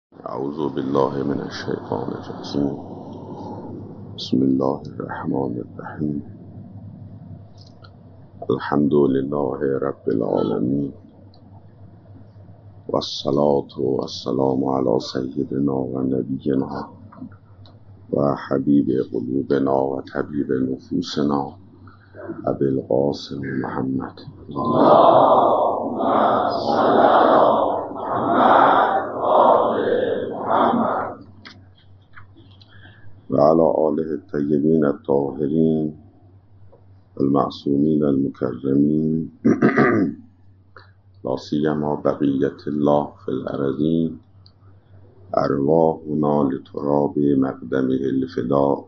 اعوذ بالله من الشیطان الرجیم. بسم الله الرحمن الرحیم. الحمد لله رب العالمین والصلاة والسلام على سیدنا و نبینا و حبیب قلوبنا و طبیب نفوسنا ابی القاسم محمد. اللهم صل علی محمد و علی آله الطیبین الطاهرین المعصومین المکرمین لا سیما بقیة الله فی الارضین ارواحنا لتراب مقدمه الفداء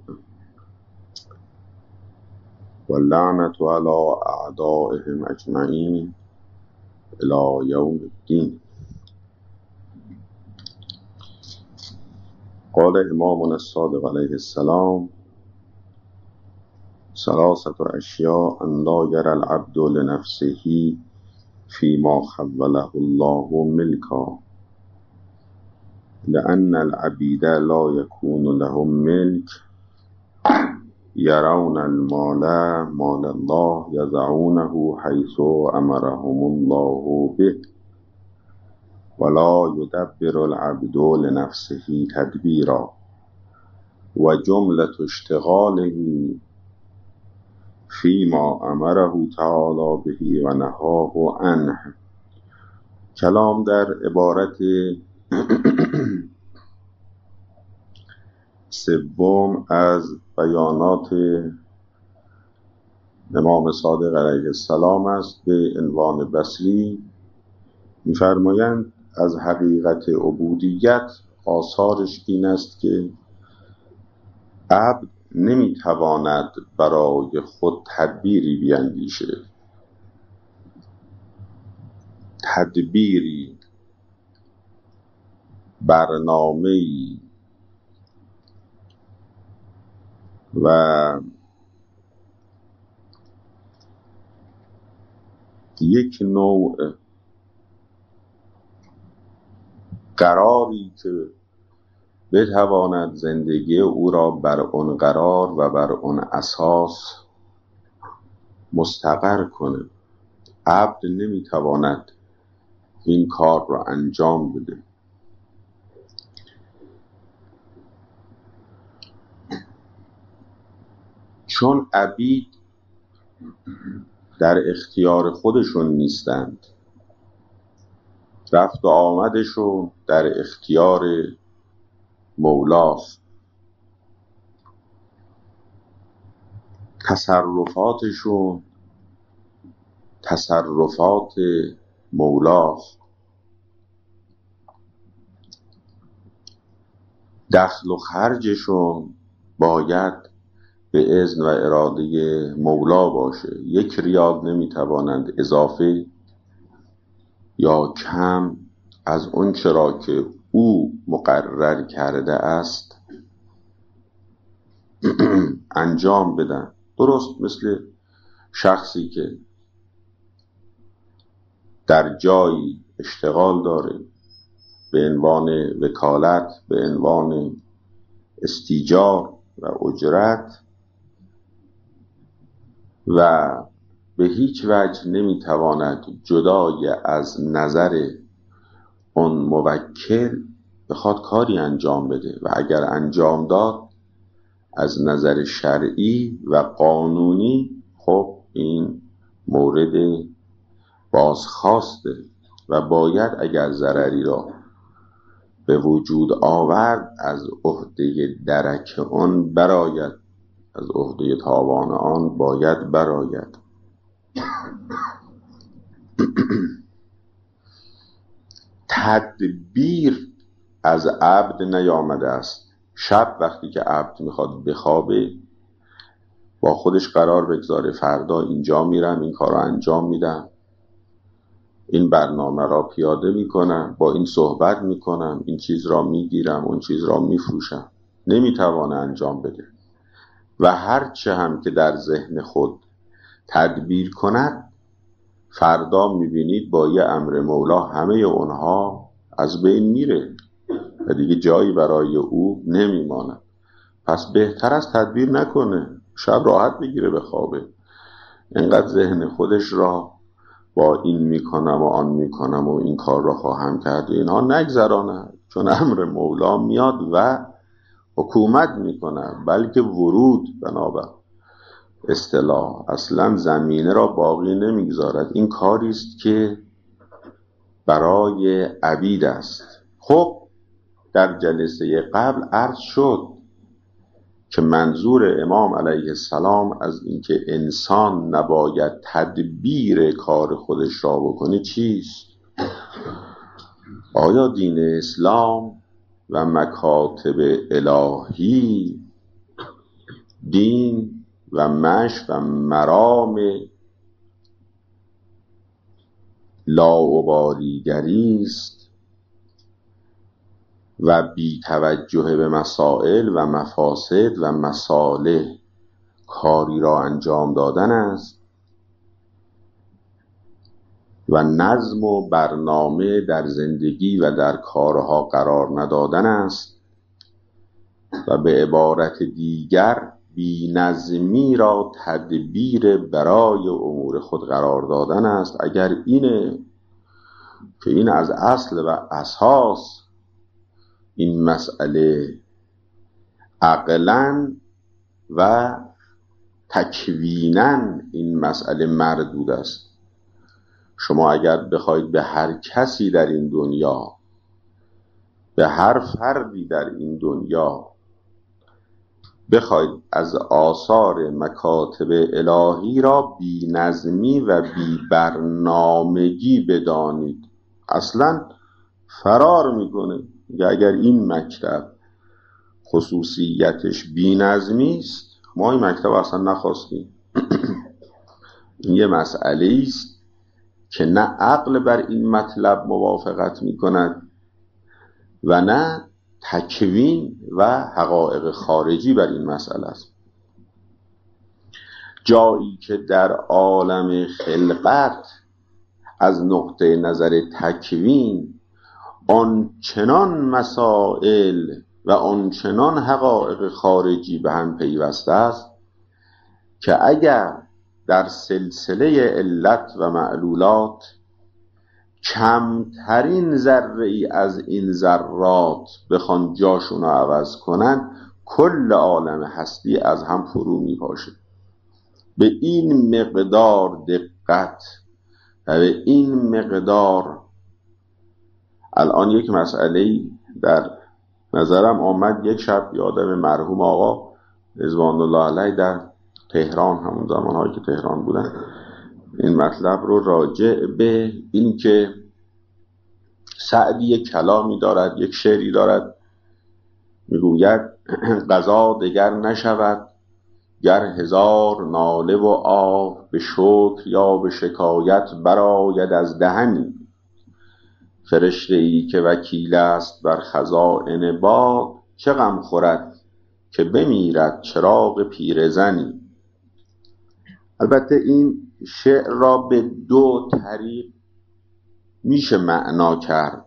واللعنة علی اعدائهم اجمعین الی یوم الدین. قال امامنا الصادق علیه السلام: ثلاثة اشیاء ان لا یری العبد لنفسه فیما خوله الله ملکا لأن العبید لا یکون لهم ملک یرون المال مال الله یضعونه حیث امرهم الله به ولا یدبر العبد لنفسه تدبیرا و جملة اشتغاله فیما امره تعالی به و نهاه عنه. کلام در عبارت سوم از بیانات امام صادق علیه السلام است به عنوان بصری. می‌فرمایند از حقیقت عبودیت آثارش این است که عبد نمیتواند برای خود تدبیری بیندیشه، تدبیری، برنامه‌ای و یک نوع قراری که بتواند زندگی او را بر آن قرار و بر آن اساس مستقر کنه. عبد نمیتواند این کار را انجام بده. چون عبید در اختیار خودشون نیستند، رفت و آمدشون در اختیار مولاست، تصرفاتشون تصرفات مولاست، دخل و خرجشون باید به اذن و اراده مولا باشه. یک ریال نمیتوانند اضافه یا کم از اون چرا که او مقرر کرده است انجام بدن. درست مثل شخصی که در جایی اشتغال داره به عنوان وکالت، به عنوان استیجار و اجرت و به هیچ وجه نمیتواند جدای از نظر اون موکل بخواد کاری انجام بده و اگر انجام داد از نظر شرعی و قانونی خب این مورد بازخواسته و باید اگر ضرری را به وجود آورد از عهده درک آن برآید، از عهده تاوان آن باید برآید. تدبیر از عبد نیامده است. شب وقتی که عبد میخواد بخوابه با خودش قرار بگذاره فردا اینجا میرم این کار رو انجام میدم، این برنامه را پیاده میکنم، با این صحبت میکنم، این چیز را میگیرم، اون چیز را میفروشم. نمیتوانه انجام بده و هرچه هم که در ذهن خود تدبیر کند فردا میبینید با یه امر مولا همه اونها از بین میره. و دیگه جایی برای او نمیماند. پس بهتر از تدبیر نکنه، شب راحت بگیره بخوابه، اینقدر ذهن خودش را با این میکنم و آن میکنم و این کار را خواهم کرد و اینها نگذرانه، چون امر مولا میاد و حکومت میکنه، بلکه ورود بنابر اصطلاح اصلا زمینه را باقی نمیگذارد. این کاری است که برای عبید است. خب در جلسه قبل عرض شد که منظور امام علیه السلام از اینکه انسان نباید تدبیر کار خودش را بکنه چیست؟ آیا دین اسلام و مکاتب الهی دین و مشق و مرام لاابالیگری است و بی توجه به مسائل و مفاسد و مصالح کاری را انجام دادن است و نظم و برنامه در زندگی و در کارها قرار ندادن است و به عبارت دیگر بی نظمی را تدبیر برای امور خود قرار دادن است. اگر اینه که این از اصل و اساس این مسئله عقلاً و تکویناً این مسئله مردود است. شما اگر بخواید به هر کسی در این دنیا، به هر فردی در این دنیا بخواید از آثار مکاتب الهی را بی نظمی و بی برنامگی بدانید، اصلا فرار میکنه. اگر این مکتب خصوصیتش بی نظمی است، ما این مکتب اصلا نخواستیم. این یه مسئله است که نه عقل بر این مطلب موافقت میکند و نه تکوین و حقایق خارجی بر این مسئله است. جایی که در عالم خلقت از نقطه نظر تکوین آنچنان مسائل و آنچنان حقایق خارجی به هم پیوسته است که اگر در سلسله علت و معلولات کمترین ذره ای از این ذرات بخوان جاشون رو عوض کنن، کل عالم هستی از هم فرو میپاشه. به این مقدار دقت و به این مقدار. الان یک مسئله در نظرم آمد، یک شب یادم مرحوم آقا رضوان الله علیه در تهران، همون زمانهایی که تهران بودن، این مطلب رو راجع به این که سعدی یک کلامی دارد، یک شعری دارد، میگوید قضا دگر نشود گر هزار ناله و آه، به شکر یا به شکایت برآید از دهنی. فرشته ای که وکیل است بر خزائن باد، چه غم خورد که بمیرد چراغ پیرزنی. البته این شعر را به دو طریق میشه معنا کرد.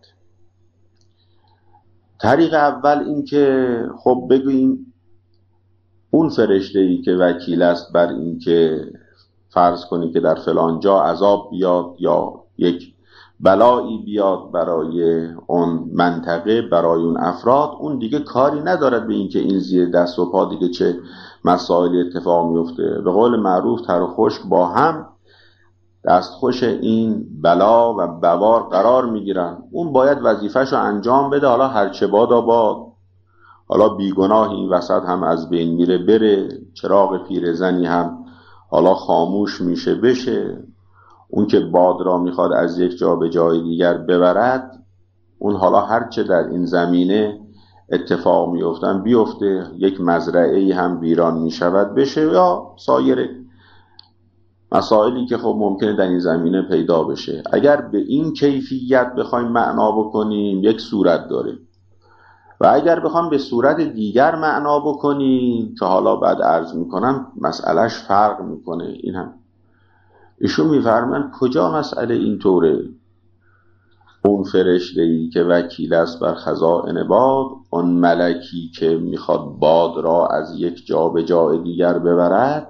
طریق اول این که خب بگوییم اون فرشته ای که وکیل است بر این که فرض کنی که در فلان جا عذاب بیاد یا یک بلایی بیاد برای اون منطقه، برای اون افراد، اون دیگه کاری ندارد به این که این زیر دست و پا دیگه چه مسائل اتفاق میفته. به قول معروف تر و خشک با هم دستخوش این بلا و بوار قرار میگیرن. اون باید وظیفه‌شو انجام بده، حالا هرچه بادا باد، حالا بیگناه این وسط هم از بین میره بره، چراغ پیرزنی هم حالا خاموش میشه بشه. اون که باد را میخواد از یک جا به جای دیگر ببرد، اون حالا هرچه در این زمینه اتفاق میفتن بیفته، یک مزرعه‌ای هم ویران میشود بشه، یا سایر مسائلی که خب ممکنه در این زمینه پیدا بشه. اگر به این کیفیت بخوایم معنا بکنیم یک صورت داره، و اگر بخوام به صورت دیگر معنا بکنیم که حالا بعد عرض میکنم مسئلهش فرق میکنه. این هم ایشون میفرمایند کجا مسئله اینطوره؟ اون فرشته‌ای که وکیل است بر خزائن باد، اون ملکی که میخواد باد را از یک جا به جای دیگر ببرد،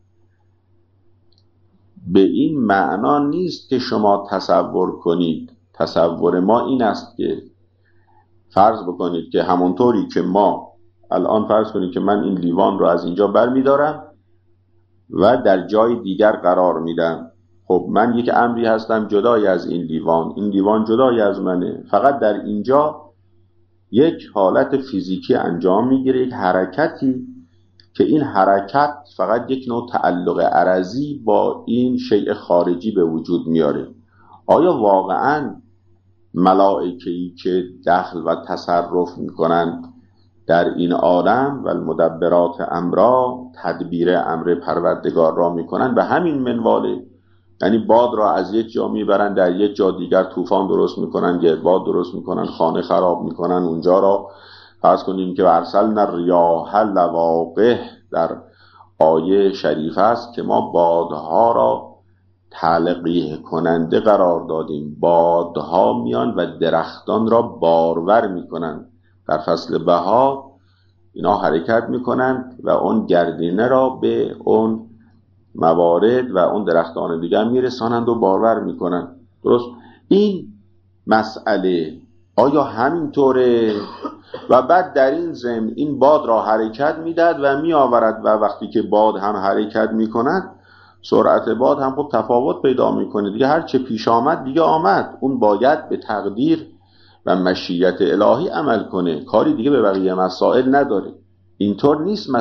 به این معنا نیست که شما تصور کنید. تصور ما این است که فرض بکنید که همونطوری که ما الان فرض کنید که من این لیوان رو از اینجا برمیدارم و در جای دیگر قرار میدم. خب من یک امری هستم جدای از این لیوان جدای از منه، فقط در اینجا یک حالت فیزیکی انجام میگیره، یک حرکتی که این حرکت فقط یک نوع تعلق عرضی با این شیء خارجی به وجود میاره. آیا واقعاً ملائکه‌ای که دخل و تصرف میکنند در این عالم و المدبرات امرا، تدبیر امر پروردگار را میکنند به همین منواله؟ یعنی باد را از یک جا میبرند در یک جا دیگر طوفان درست میکنن، گردباد درست میکنن، خانه خراب میکنن، اونجا را فرض کنیم که ارسلنا الریاح لواقح در آیه شریف است که ما بادها را تلقیح کننده قرار دادیم. بادها میان و درختان را بارور میکنن. در فصل بهار اینا حرکت میکنن و اون گردینه را به اون موارد و اون درختان دیگر میرسانند و بارور میکنن. درست؟ این مسئله آیا همینطوره؟ و بعد در این ضمن این باد را حرکت میداد و میآورد و وقتی که باد هم حرکت میکند سرعت باد هم خب تفاوت پیدا میکنه دیگه. هر چه پیش آمد دیگه آمد، اون باید به تقدیر و مشیت الهی عمل کنه، کاری دیگه به بقیه مسائل نداره. اینطور نیست.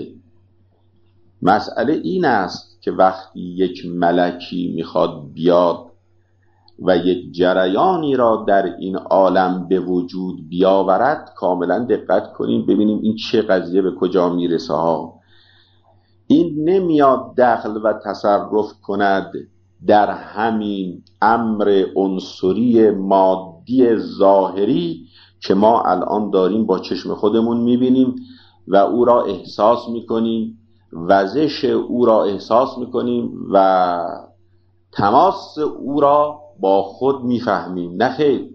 مسئله این است که وقتی یک ملکی میخواد بیاد و یک جریانی را در این عالم به وجود بیاورد، کاملا دقت کنیم ببینیم این چه قضیه به کجا میرسه ها. این نمیاد دخل و تصرف کند در همین امر عنصری مادی ظاهری که ما الان داریم با چشم خودمون میبینیم و او را احساس میکنیم، وزش او را احساس میکنیم و تماس او را با خود میفهمیم. نه خیر،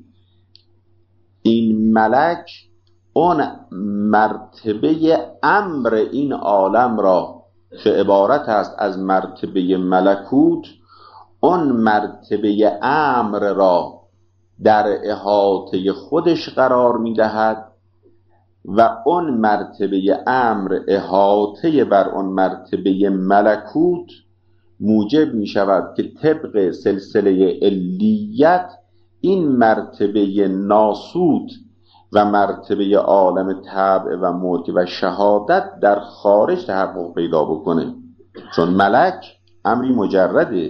این ملک اون مرتبه امر این عالم را که عبارت است از مرتبه ملکوت، اون مرتبه امر را در احاطه خودش قرار میدهد و اون مرتبه امر احاطه بر اون مرتبه ملکوت موجب می شود که طبق سلسله علیت این مرتبه ناسوت و مرتبه عالم طبع و ملک و شهادت در خارج تحقق پیدا بکنه. چون ملک امری مجرده،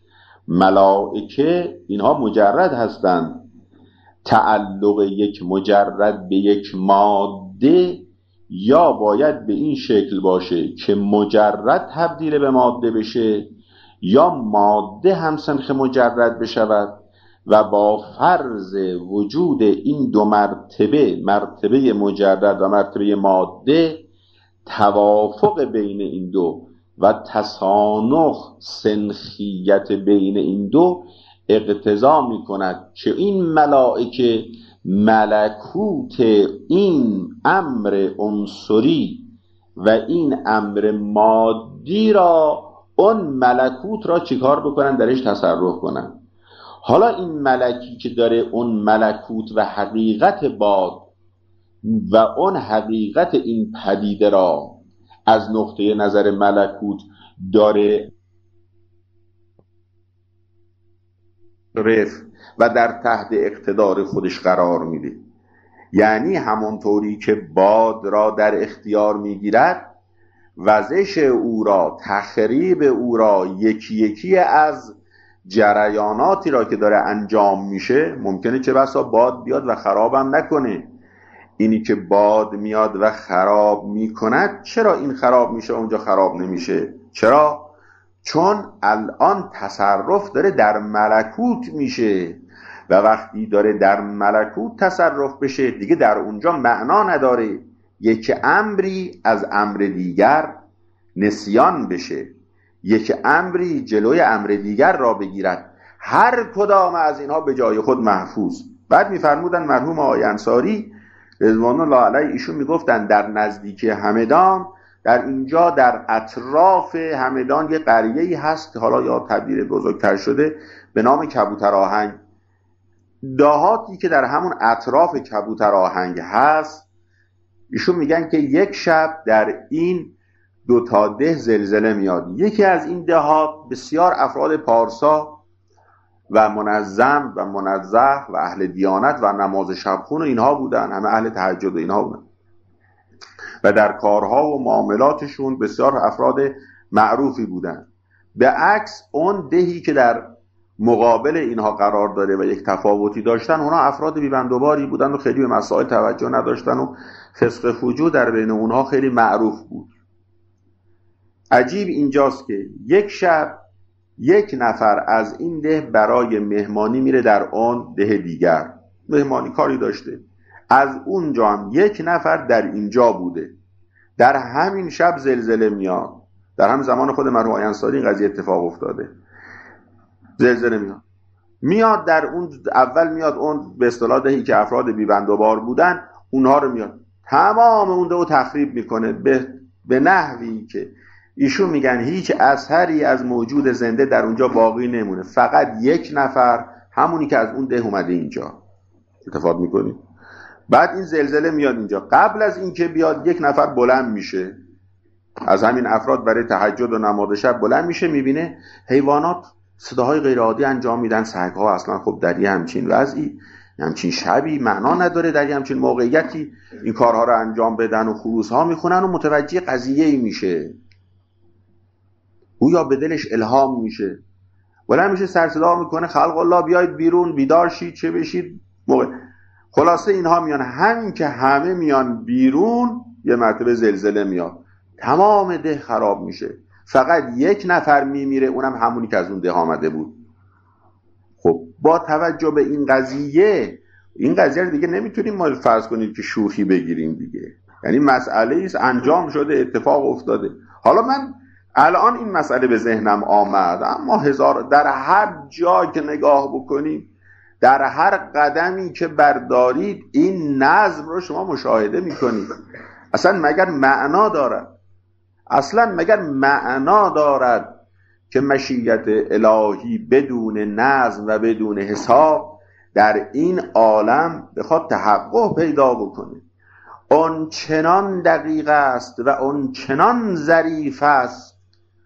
ملائکه اینها مجرد هستند. تعلق یک مجرد به یک ماده یا باید به این شکل باشه که مجرد تبدیل به ماده بشه یا ماده هم سنخ مجرد بشود و با فرض وجود این دو مرتبه، مرتبه مجرد و مرتبه ماده، توافق بین این دو و تسانخ سنخیت بین این دو اقتضا می کند که این ملائکه ملکوت این امر عنصری و این امر مادی را، اون ملکوت را چیکار بکنن؟ درش تصرف کنن. حالا این ملکی که داره اون ملکوت و حقیقت باد و اون حقیقت این پدیده را از نقطه نظر ملکوت داره و در تحت اقتدار خودش قرار میده، یعنی همونطوری که باد را در اختیار میگیرد، وزش او را، تخریب او را، یکی یکی از جریاناتی را که داره انجام میشه، ممکنه چه بسا باد بیاد و خرابم نکنه. اینی که باد میاد و خراب میکند، چرا این خراب میشه اونجا خراب نمیشه؟ چرا؟ چون الان تصرف داره در ملکوت میشه و وقتی داره در ملکوت تصرف بشه دیگه در اونجا معنا نداره یک امری از امر دیگر نسیان بشه، یک امری جلوی امر دیگر را بگیرد. هر کدام از اینها به جای خود محفوظ. بعد میفرمودن مرحوم آقای انصاری رضوان الله علیه، ایشون میگفتن در نزدیکی همدان، در اینجا در اطراف همدان یه قریه‌ای هست، حالا یا تبدیل بزرگتر شده، به نام کبوتر آهنگ. دهاتی که در همون اطراف کبوتر آهنگ هست، ایشون میگن که یک شب در این 2 تا ده زلزله میاد. یکی از این دهات بسیار افراد پارسا و منظم و منزه و اهل دیانت و نماز شبخون و اینها بودن، همه اهل تهجد و اینها بودن و در کارها و معاملاتشون بسیار افراد معروفی بودن. به عکس اون دهی که در مقابل اینها قرار داره و یک تفاوتی داشتن، اونا افراد بی‌بندوباری بودن و خیلی به مسائل توجه نداشتن و فسق فجور در بین اونها خیلی معروف بود. عجیب اینجاست که یک شب یک نفر از این ده برای مهمانی میره در اون ده دیگر، مهمانی کاری داشته، از اونجا هم یک نفر در اینجا بوده. در همین شب زلزله میاد، در هم زمان خود مرحوم آقای انصاری این قضیه اتفاق افتاده. زلزله میاد در اون، اول میاد اون به اصطلاح دهی که افراد بی‌بندوبار بودن، اونها رو میاد تمام اون دهو تخریب میکنه به نحوی که ایشون میگن هیچ اثری از موجود زنده در اونجا باقی نمونه، فقط یک نفر، همونی که از اون ده اومده اینجا. اتفاق میکنیم. بعد این زلزله میاد اینجا، قبل از اینکه بیاد یک نفر بلند میشه از همین افراد برای تهجد و نماز شب، بلند میشه میبینه حیوانات صداهای غیر عادی انجام میدن. سگ‌ها اصلا خب در یه همچین وضعی، همچین شبی معنا نداره در یه همچین موقعیتی این کارها رو انجام بدن و خروس‌ها میخونن و متوجه قضیه‌ای میشه، گویا به دلش الهام میشه، بلند میشه سر صدا میکنه خلق الله بیاید بیرون، بیدار شید، چه بشید موقع. خلاصه اینها میان، همین که همه میان بیرون یه مرتبه زلزله میاد، تمام ده خراب میشه، فقط یک نفر میمیره، اونم همونی که از اون ده آمده بود. خب با توجه به این قضیه رو دیگه نمیتونیم ما فرض کنیم که شوخی بگیریم دیگه، یعنی مسئله ایست انجام شده، اتفاق افتاده. حالا من الان این مسئله به ذهنم آمد، اما در هر جا که نگاه بکنیم، در هر قدمی که بردارید، این نظم رو شما مشاهده میکنید. اصلا مگر معنا دارد که مشیت الهی بدون نظم و بدون حساب در این عالم بخواد تحقق پیدا بکنه؟ اون چنان دقیق است و اون چنان ظریف است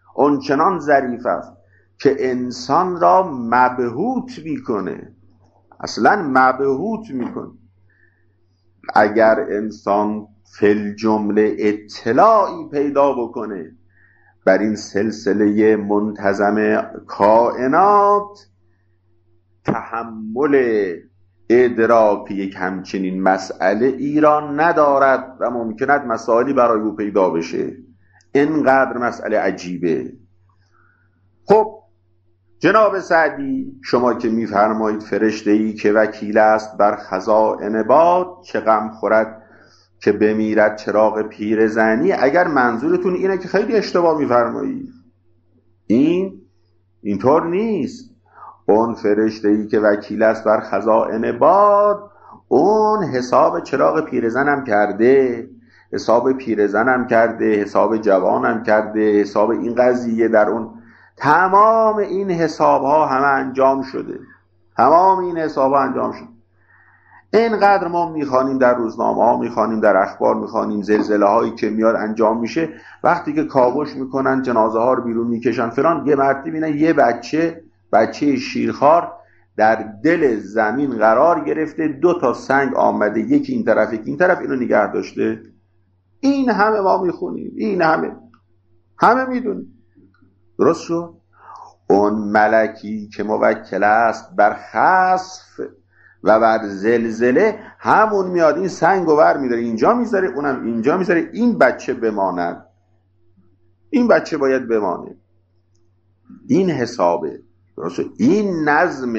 که انسان را مبهوت میکنه، اصلا مبهوت میکنه. اگر انسان فی جمله اطلاعی پیدا بکنه بر این سلسله منتظم کائنات، تحمل ادراک یک همچنین مسئله ایران ندارد و ممکند مسائلی برای او پیدا بشه. اینقدر مسئله عجیبه. خب جناب سعدی، شما که میفرمایید فرشته‌ای که وکیل است بر خزائن باد، چه غم خورد که بمیرد چراغ پیرزنی، اگر منظورتون اینه که خیلی اشتباه میفرمایید. اینطور نیست. اون فرشته‌ای که وکیل است بر خزائن باد، اون حساب چراغ پیرزنم کرده، حساب جوانم کرده، حساب این قضیه در اون، تمام این حساب ها همه انجام شده. اینقدر ما میخوانیم در روزنامه ها، میخوانیم در اخبار، میخوانیم زلزله هایی که میاد انجام میشه، وقتی که کاوش میکنن جنازه ها رو بیرون میکشن فلان، یه مرتبه اینا یه بچه شیرخوار در دل زمین قرار گرفته، 2 تا سنگ آمده، یکی این طرف یکی این طرف، اینو نگه داشته. این همه ما میخونیم، این همه میدونیم. درست شد؟ اون ملکی که موکل است بر خسف و بر زلزله، همون میاد این سنگو ور میداره اینجا میذاره، اونم اینجا میذاره، این بچه بماند، این بچه باید بمانه. این حسابه، درست؟ این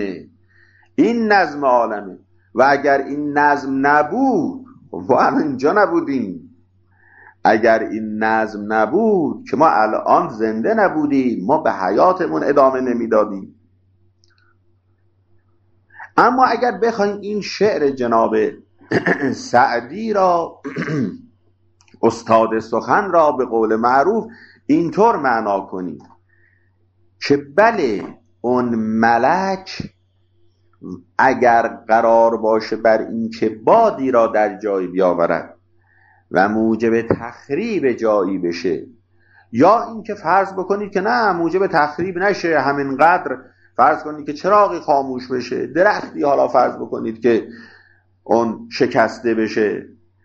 نظم عالمه. و اگر این نظم نبود، ما اینجا نبودیم. اگر این نظم نبود که ما الان زنده نبودیم، ما به حیاتمون ادامه نمیدادیم. اما اگر بخوایم این شعر جناب سعدی را استاد سخن را به قول معروف اینطور معنا کنیم که بله اون ملک اگر قرار باشه بر این که بادی را در جای بیاورد و موجب تخریب جایی بشه، یا اینکه فرض بکنید که نه موجب تخریب نشه، همینقدر فرض کنید که چراغی خاموش بشه، درختی حالا فرض بکنید که اون شکسته بشه،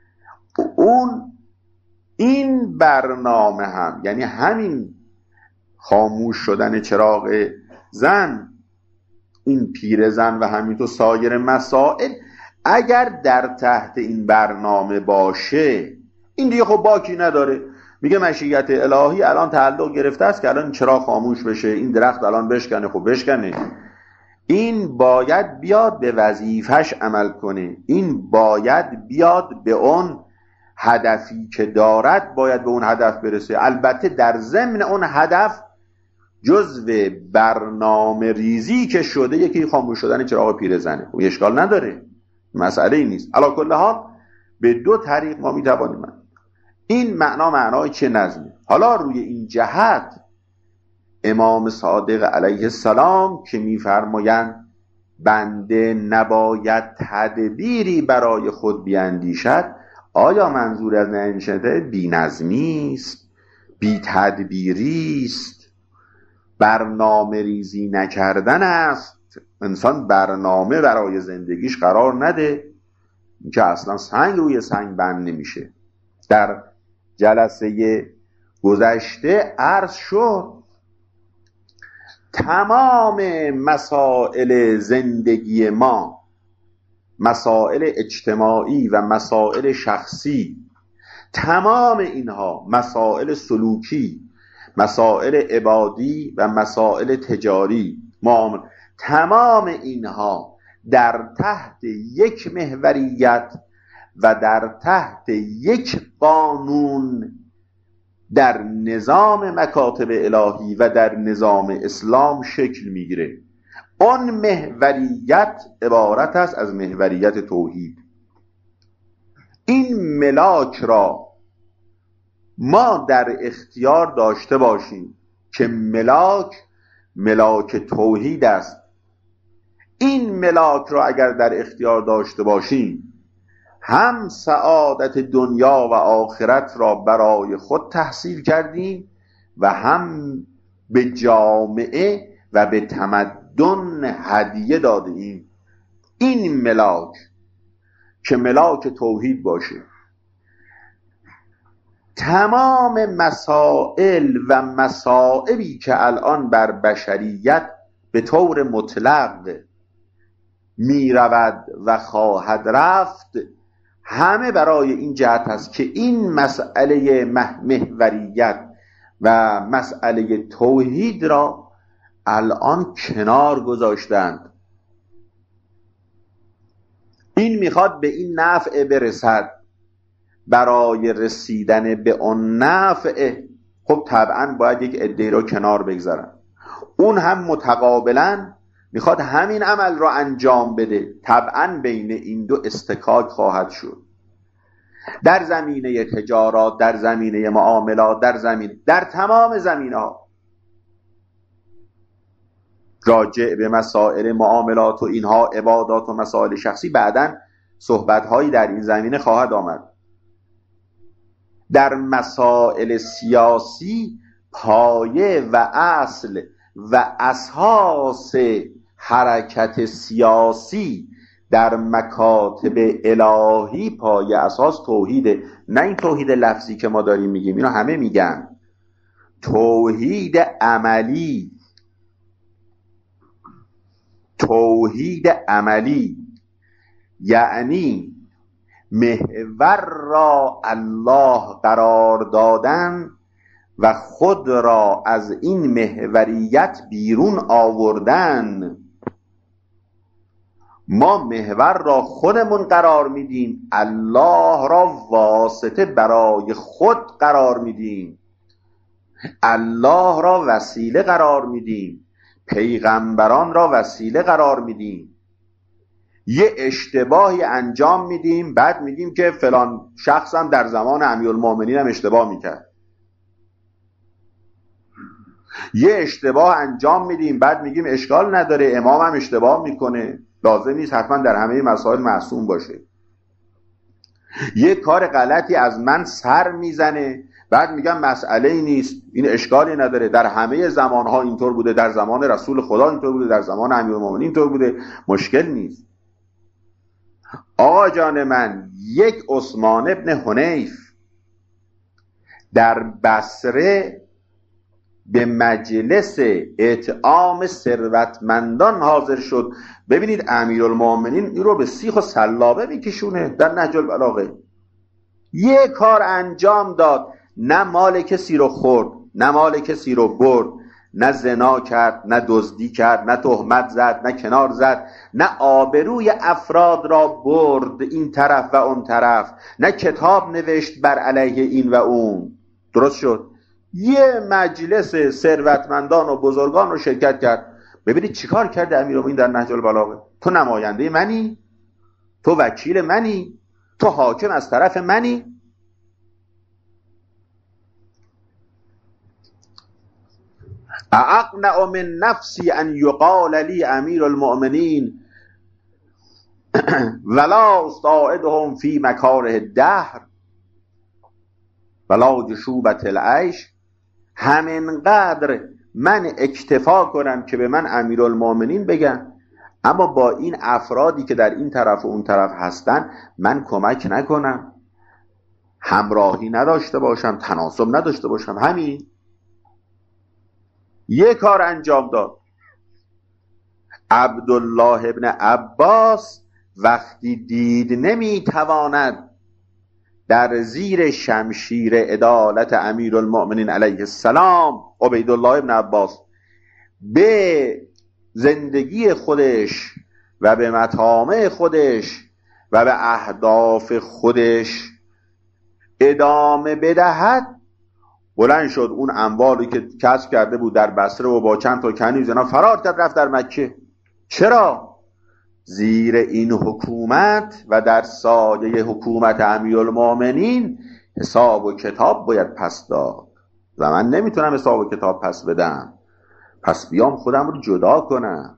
این برنامه هم یعنی همین خاموش شدن چراغ زن، این پیر زن و همینطور سایر مسائل اگر در تحت این برنامه باشه، این دیگه خب باکی نداره، میگه مشیت الهی الان تعلق گرفته است که الان چراغ خاموش بشه، این درخت الان بشکنه، خب بشکنه، این باید بیاد به وظیفش عمل کنه، این باید بیاد به اون هدفی که دارد باید به اون هدف برسه. البته در ضمن اون هدف جزو برنامه ریزی که شده یکی خاموش شدن چراغ پیرزنه، خب اشکال نداره، مسئله ای نیست. علی کل حال به دو طریق ما میتوانیم این معنای چه نظمه. حالا روی این جهت امام صادق علیه السلام که میفرمایند بنده نباید تدبیری برای خود بیاندیشد، آیا منظور از نمیشنده بی نظمی است، بی تدبیری است، برنامه ریزی نکردن است؟ انسان برنامه برای زندگیش قرار نده که اصلا سنگ روی سنگ بند نمیشه. در جلسه گذشته عرض شد تمام مسائل زندگی ما، مسائل اجتماعی و مسائل شخصی، تمام اینها، مسائل سلوکی، مسائل عبادی و مسائل تجاری، تمام اینها در تحت یک محوریت و در تحت یک قانون در نظام مکاتب الهی و در نظام اسلام شکل میگیره. آن محوریت عبارت است از محوریت توحید. این ملاک را ما در اختیار داشته باشیم که ملاک توحید است. این ملاک را اگر در اختیار داشته باشیم هم سعادت دنیا و آخرت را برای خود تحصیل کردیم و هم به جامعه و به تمدن هدیه دادیم. این ملاک که ملاک توحید باشه، تمام مسائل و مصائبی که الان بر بشریت به طور مطلق می رود و خواهد رفت، همه برای این جهت است که این مسئله محوریت و مسئله توحید را الان کنار گذاشتند. این میخواد به این نفع برسد، برای رسیدن به اون نفع خب طبعا باید یک عده‌ای را کنار بگذارن، اون هم متقابلا میخواد همین عمل را انجام بده، طبعا بین این دو استکاک خواهد شد، در زمینه تجارات، در زمینه معاملات، در تمام زمینه ها راجع به مسائل معاملات و اینها، عبادات و مسائل شخصی، بعداً صحبت هایی در این زمینه خواهد آمد. در مسائل سیاسی پایه و اصل و اساس حرکت سیاسی در مکاتب الهی پایه اساس توحیده، نه این توحید لفظی که ما داریم میگیم، اینو همه میگن، توحید عملی. توحید عملی یعنی محور را الله قرار دادن و خود را از این محوریت بیرون آوردن. ما محور را خودمون قرار میدیم، الله را واسطه برای خود قرار میدیم، الله را وسیله قرار میدیم، پیغمبران را وسیله قرار میدیم. یه اشتباهی انجام میدیم بعد میگیم که فلان شخص هم در زمان امیرالمومنین هم اشتباه میکرد. یه اشتباه انجام میدیم بعد میگیم اشکال نداره، امام هم اشتباه میکنه، لازم نیست حتما در همه مسائل معصوم باشه. یه کار غلطی از من سر میزنه بعد میگم مسئله ای نیست، این اشکالی نداره، در همه زمانها اینطور بوده، در زمان رسول خدا اینطور بوده، در زمان امیرالمومنین اینطور بوده، مشکل نیست. آقا جان من، یک عثمان ابن حنیف در بصره به مجلس اطعام ثروتمندان حاضر شد. ببینید امیرالمومنین این رو به سیخ و سلابه میکشونه در نهج البلاغه. یه کار انجام داد، نه مال کسی رو خورد، نه مال کسی رو برد، نه زنا کرد، نه دزدی کرد، نه تهمت زد، نه کنار زد، نه آبروی افراد را برد این طرف و اون طرف، نه کتاب نوشت بر علیه این و اون. درست شد؟ یه مجلس ثروتمندان و بزرگان رو شرکت کرد. ببینید چیکار کرده امیرالمومنین در نهج البلاغه. تو نماینده منی، تو وکیل منی، تو حاکم از طرف منی. اقنع من نفسی ان یقال لی امیر المؤمنین ولا ساعدهم فی مکاره الدهر ولا جشوبت العیش. همینقدر من اکتفا کنم که به من امیرالمؤمنین بگن، اما با این افرادی که در این طرف و اون طرف هستن من کمک نکنم، همراهی نداشته باشم، تناسب نداشته باشم. همین یه کار انجام داد. عبدالله ابن عباس وقتی دید نمیتواند در زیر شمشیر عدالت امیرالمؤمنین علیه السلام، عبیدالله ابن عباس، به زندگی خودش و به مطامع خودش و به اهداف خودش ادامه بدهد، بلند شد اون اموالی که کسب کرده بود در بصره و با چند تا کنیز اینا فرار کرد رفت در مکه. چرا؟ زیر این حکومت و در سایه حکومت امیرالمؤمنین حساب و کتاب باید پس داد و من نمیتونم حساب و کتاب پس بدم، پس بیام خودم رو جدا کنم.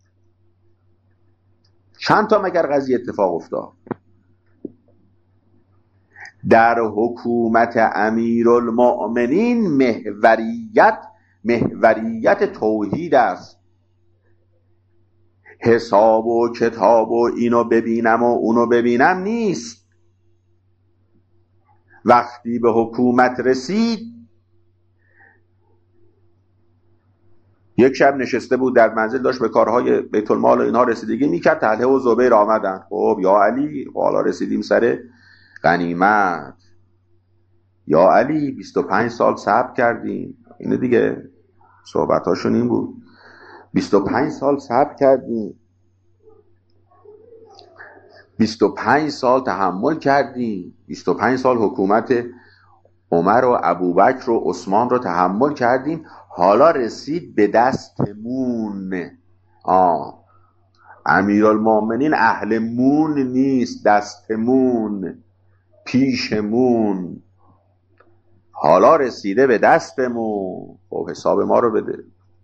چند تا مگر قضیه اتفاق افتاد. در حکومت امیرالمؤمنین محوریت توحید است. حساب و کتاب و اینو ببینم و اونو ببینم نیست. وقتی به حکومت رسید، یک شب نشسته بود در منزل، داشت به کارهای بیت المال و اینها رسیدگی میکرد. طلحه و زبیر آمدن. خب یا علی، حالا رسیدیم سر غنیمت. یا علی 25 سال صبر کردیم. اینه دیگه صحبتاشون این بود. 25 سال صبر کردیم، 25 سال تحمل کردیم، 25 سال حکومت عمر و ابوبکر و عثمان رو تحمل کردیم، حالا رسید به دستمون. امیرالمؤمنین اهل مون نیست، دستمون، پیشمون. حالا رسیده به دستمون. خب حساب ما رو بده،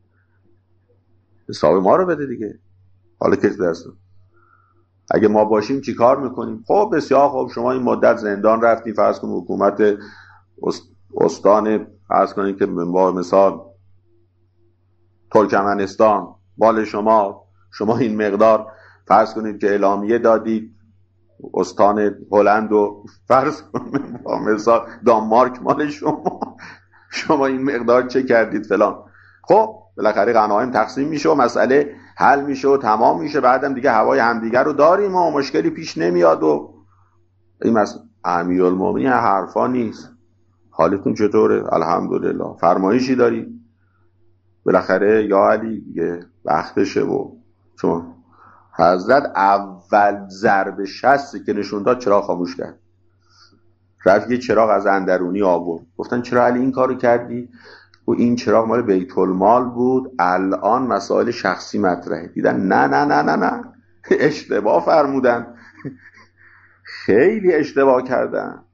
حساب ما رو بده دیگه. حالا کسی دستمون، اگه ما باشیم چی کار میکنیم؟ خب بسیار خوب، شما این مدت زندان رفتیم، فرض کن حکومت استان، فرض کنید که مثال ترکمنستان مال شما این مقدار، فرض کنید که اعلامیه دادید استان هلند و فرض کنید مثال دانمارک مال شما این مقدار چه کردید فلان. خب بالاخره غنایم تقسیم میشه و مسئله حل میشه و تمام میشه، بعدم دیگه هوای همدیگر رو داریم و مشکلی پیش نمیاد. و این مسئله امیرالمومنین حرفا نیست. حالتون چطوره؟ الحمدلله. فرمایشی داری؟ بالاخره یا علی دیگه وقتشه. و چون حضرت اول ضرب شستی که نشون داد چراغ خاموش کرد، رفت یه چراغ از اندرونی آورد. گفتن چرا علی این کارو کردی؟ و این چراغ مال بیت المال بود، الان مسائل شخصی مطرحه. دیدن نه نه نه نه نه، اشتباه فرمودن، خیلی اشتباه کردن.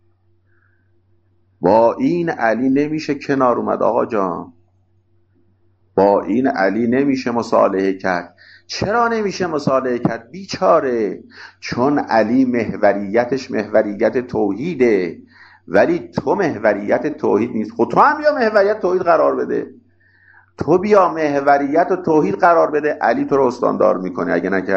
با این علی نمیشه کنار اومد آقا جان، با این علی نمیشه مصالحه کرد. چرا نمیشه مصالحه کرد بیچاره؟ چون علی محوریتش محوریت توحیده، ولی تو محوریت توحید نیست. خود تو هم بیا محوریت توحید قرار بده، تو بیا محوریت و توحید قرار بده، علی تو رو استاندار میکنه.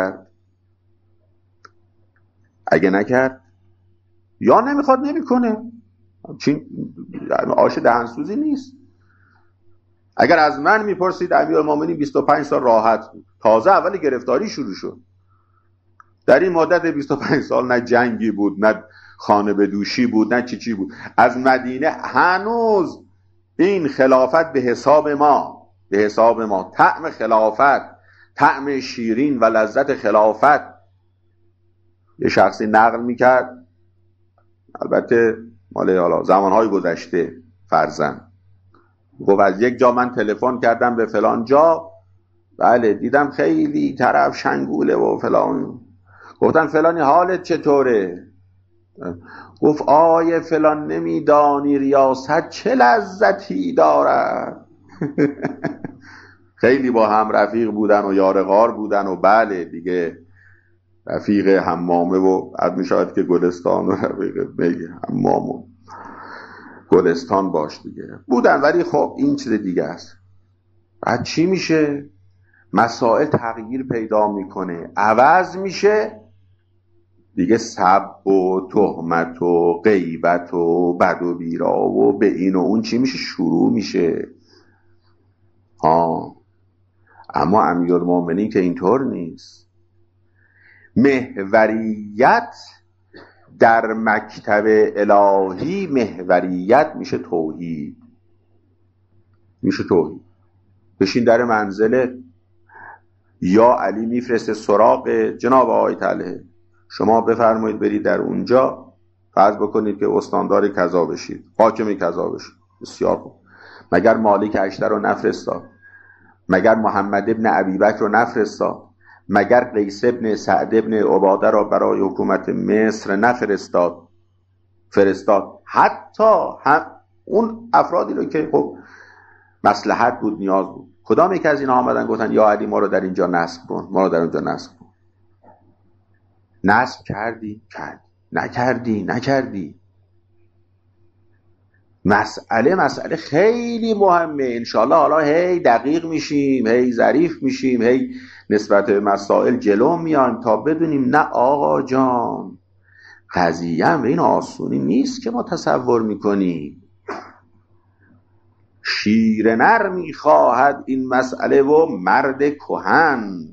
اگه نکرد یا نمیخواد نمیکنه، چین آش دهنسوزی نیست. اگر از من میپرسید امیرالمومنین 25 سال راحت بود، تازه اول گرفتاری شروع شد. در این مدت 25 سال نه جنگی بود، نه خانه به دوشی بود، نه چی بود. از مدینه هنوز این خلافت به حساب ما طعم خلافت، طعم شیرین و لذت خلافت یه شخصی نقل میکرد، البته مال حالا زمانهای گذشته فرضاً، گفت از یک جا من تلفن کردم به فلان جا، بله دیدم خیلی طرف شنگوله و فلان. گفتن فلانی حالت چطوره؟ گفت آیه فلان نمیدانی ریاست چه لذتی دارد. خیلی با هم رفیق بودن و یار غار بودن و بله دیگه رفیق حمامه و عد می شود که گلستان و رفیق بگه حمام و گلستان باش دیگه بودن. ولی خب این چیز دیگه است. بعد چی میشه؟ مسائل تغییر پیدا میکنه، عوض میشه دیگه. سب و تهمت و غیبت و بد و بیرا و به این و اون چی میشه؟ شروع میشه. اما امیرالمومنین که اینطور نیست. محوریت در مکتب الهی محوریت میشه توحید. بشین در منزل یا علی میفرسته سراغ جناب آقای طلحه، شما بفرمایید برید در اونجا فرض بکنید که استاندار کذا بشید، حاکم کذا بشید. بسیار خوب. مگر مالک اشتر رو نفرستاد؟ مگر محمد ابن ابیبکر رو نفرستاد؟ مگر قیس ابن سعد ابن عباده را برای حکومت مصر نفرستاد؟ حتی هم اون افرادی رو که خب مصلحت بود، نیاز بود. کدام یک از اینا آمدن گفتن یا علی ما رو در اینجا نصب کن، ما رو در اونجا نصب کن؟ نصب کردی؟ نکردی. مسئله خیلی مهمه. انشالله حالا هی دقیق میشیم، هی ظریف میشیم، هی نسبت به مسائل جلو میایم تا بدونیم نه آقا جان قضیه هم به این آسونی نیست که ما تصور میکنیم. شیر نر میخواهد این مسئله و مرد کهن.